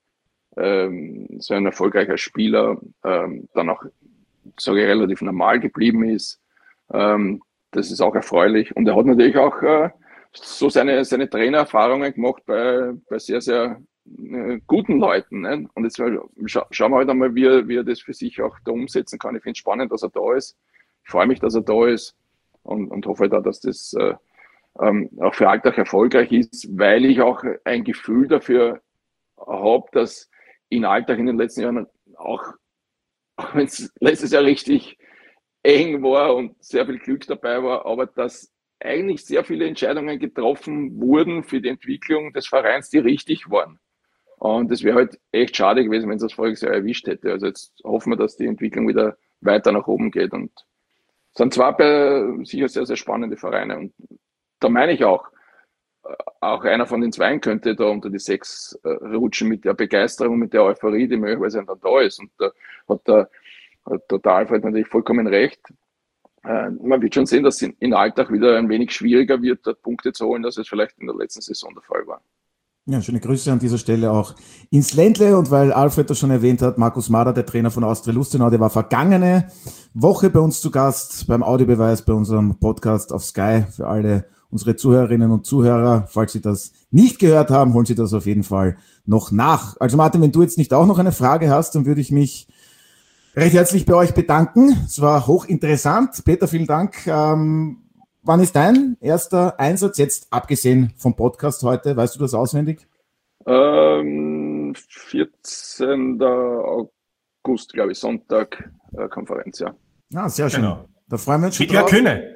ähm, so ein erfolgreicher Spieler ähm, dann auch, sage ich, relativ normal geblieben ist. Ähm, das ist auch erfreulich. Und er hat natürlich auch äh, so seine, seine Trainererfahrungen gemacht bei, bei sehr, sehr äh, guten Leuten. Ne? Und jetzt scha schauen wir halt einmal, wie er, wie er das für sich auch da umsetzen kann. Ich finde es spannend, dass er da ist. Ich freue mich, dass er da ist und, und hoffe da, dass das äh, ähm, auch für Alltag erfolgreich ist, weil ich auch ein Gefühl dafür habe, dass in Alltag in den letzten Jahren auch, auch wenn es letztes Jahr richtig eng war und sehr viel Glück dabei war, aber dass eigentlich sehr viele Entscheidungen getroffen wurden für die Entwicklung des Vereins, die richtig waren. Und das wäre halt echt schade gewesen, wenn es das voriges Jahr erwischt hätte. Also jetzt hoffen wir, dass die Entwicklung wieder weiter nach oben geht. Und es sind zwar bei sicher sehr, sehr spannende Vereine. Und da meine ich auch, auch einer von den Zweien könnte da unter die Sechs äh, rutschen mit der Begeisterung, mit der Euphorie, die möglicherweise dann da ist. Und da hat der, hat der Alfred natürlich vollkommen recht. Äh, man wird schon sehen, dass es in, in Alltag wieder ein wenig schwieriger wird, dort Punkte zu holen, als es vielleicht in der letzten Saison der Fall war. Ja, schöne Grüße an dieser Stelle auch ins Ländle. Und weil Alfred das schon erwähnt hat, Markus Mader, der Trainer von Austria Lustenau, der war vergangene Woche bei uns zu Gast beim Audiobeweis bei unserem Podcast auf Sky. Für alle unsere Zuhörerinnen und Zuhörer, falls Sie das nicht gehört haben, holen Sie das auf jeden Fall noch nach. Also Martin, wenn du jetzt nicht auch noch eine Frage hast, dann würde ich mich recht herzlich bei euch bedanken. Es war hochinteressant. Peter, vielen Dank. Ähm, wann ist dein erster Einsatz, jetzt abgesehen vom Podcast heute? Weißt du das auswendig? Ähm, vierzehnten August, glaube ich, Sonntag, äh, Konferenz, ja. Ah, sehr schön. Genau. Da freuen wir uns schon Mit Herr drauf. Kühne.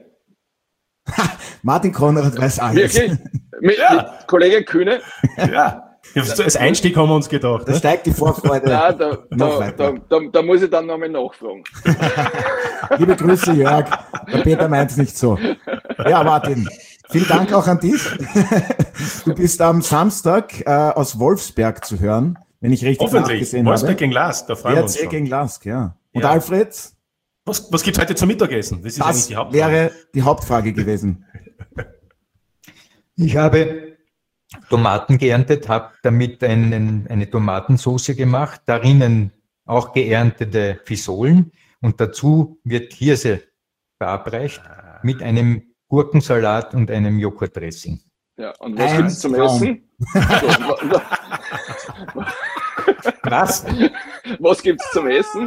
Martin Konrad weiß alles. Wirklich? Mit, Ja. mit Kollege Kühne? Ja. Als Einstieg haben wir uns gedacht. Da Ne? steigt die Vorfreude Nein, da, noch da, weiter. da, da, da muss ich dann nochmal nachfragen. Liebe Grüße, Jörg. Der Peter meint es nicht so. Ja, Martin, vielen Dank auch an dich. Du bist am Samstag äh, aus Wolfsberg zu hören, wenn ich richtig Hoffentlich. nachgesehen Wolfsberg habe. gegen Lask, da freuen wir uns W R C schon. gegen Lask, ja. Und Ja. Alfred, Was, was gibt es heute zum Mittagessen? Das ist eigentlich das die Hauptfrage. wäre die Hauptfrage gewesen. Ich habe Tomaten geerntet, habe damit einen, eine Tomatensauce gemacht, darinnen auch geerntete Fisolen und dazu wird Hirse verabreicht mit einem Gurkensalat und einem Joghurtdressing. Ja, und was Ein gibt es zum Traum. Essen? So, wa- Was? was gibt es zum Essen?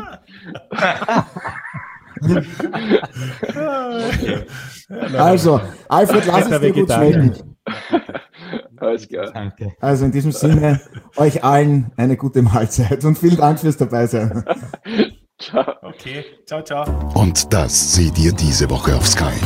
Also, Alfred, lass es Der dir gut Vegetarier. schmecken. Alles klar. Danke. Also in diesem Sinne, euch allen eine gute Mahlzeit und vielen Dank fürs Dabeisein. Ciao. Okay, ciao, ciao. Und das seht ihr diese Woche auf Sky.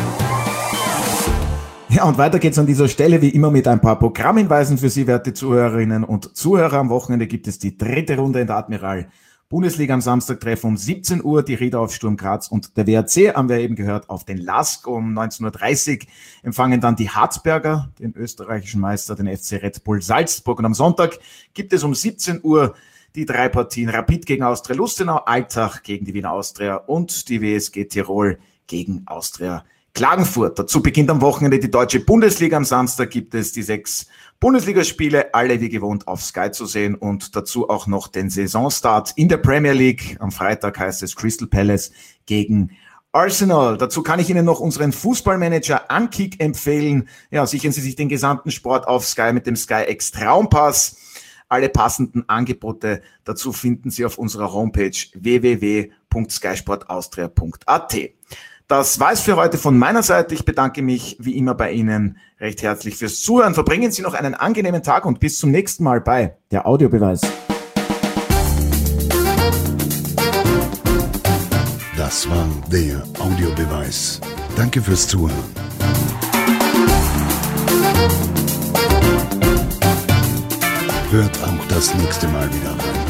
Ja, und weiter geht's an dieser Stelle wie immer mit ein paar Programmhinweisen für Sie, werte Zuhörerinnen und Zuhörer. Am Wochenende gibt es die dritte Runde in der Admiral Bundesliga am Samstag treffen um siebzehn Uhr, die Rieder auf Sturm Graz und der W R C, haben wir eben gehört, auf den Lask. Um neunzehn Uhr dreißig empfangen dann die Harzberger, den österreichischen Meister, den F C Red Bull Salzburg. Und am Sonntag gibt es um siebzehn Uhr die drei Partien Rapid gegen Austria Lustenau, Altach gegen die Wiener Austria und die W S G Tirol gegen Austria Klagenfurt. Dazu beginnt am Wochenende die deutsche Bundesliga. Am Samstag gibt es die sechs Bundesligaspiele, alle wie gewohnt auf Sky zu sehen und dazu auch noch den Saisonstart in der Premier League. Am Freitag heißt es Crystal Palace gegen Arsenal. Dazu kann ich Ihnen noch unseren Fußballmanager Ankick empfehlen. Ja, sichern Sie sich den gesamten Sport auf Sky mit dem SkyX Traumpass. Alle passenden Angebote dazu finden Sie auf unserer Homepage w w w punkt sky sport austria punkt a t. Das war es für heute von meiner Seite. Ich bedanke mich wie immer bei Ihnen recht herzlich fürs Zuhören. Verbringen Sie noch einen angenehmen Tag und bis zum nächsten Mal bei der Audiobeweis. Das war der Audiobeweis. Danke fürs Zuhören. Hört auch das nächste Mal wieder rein.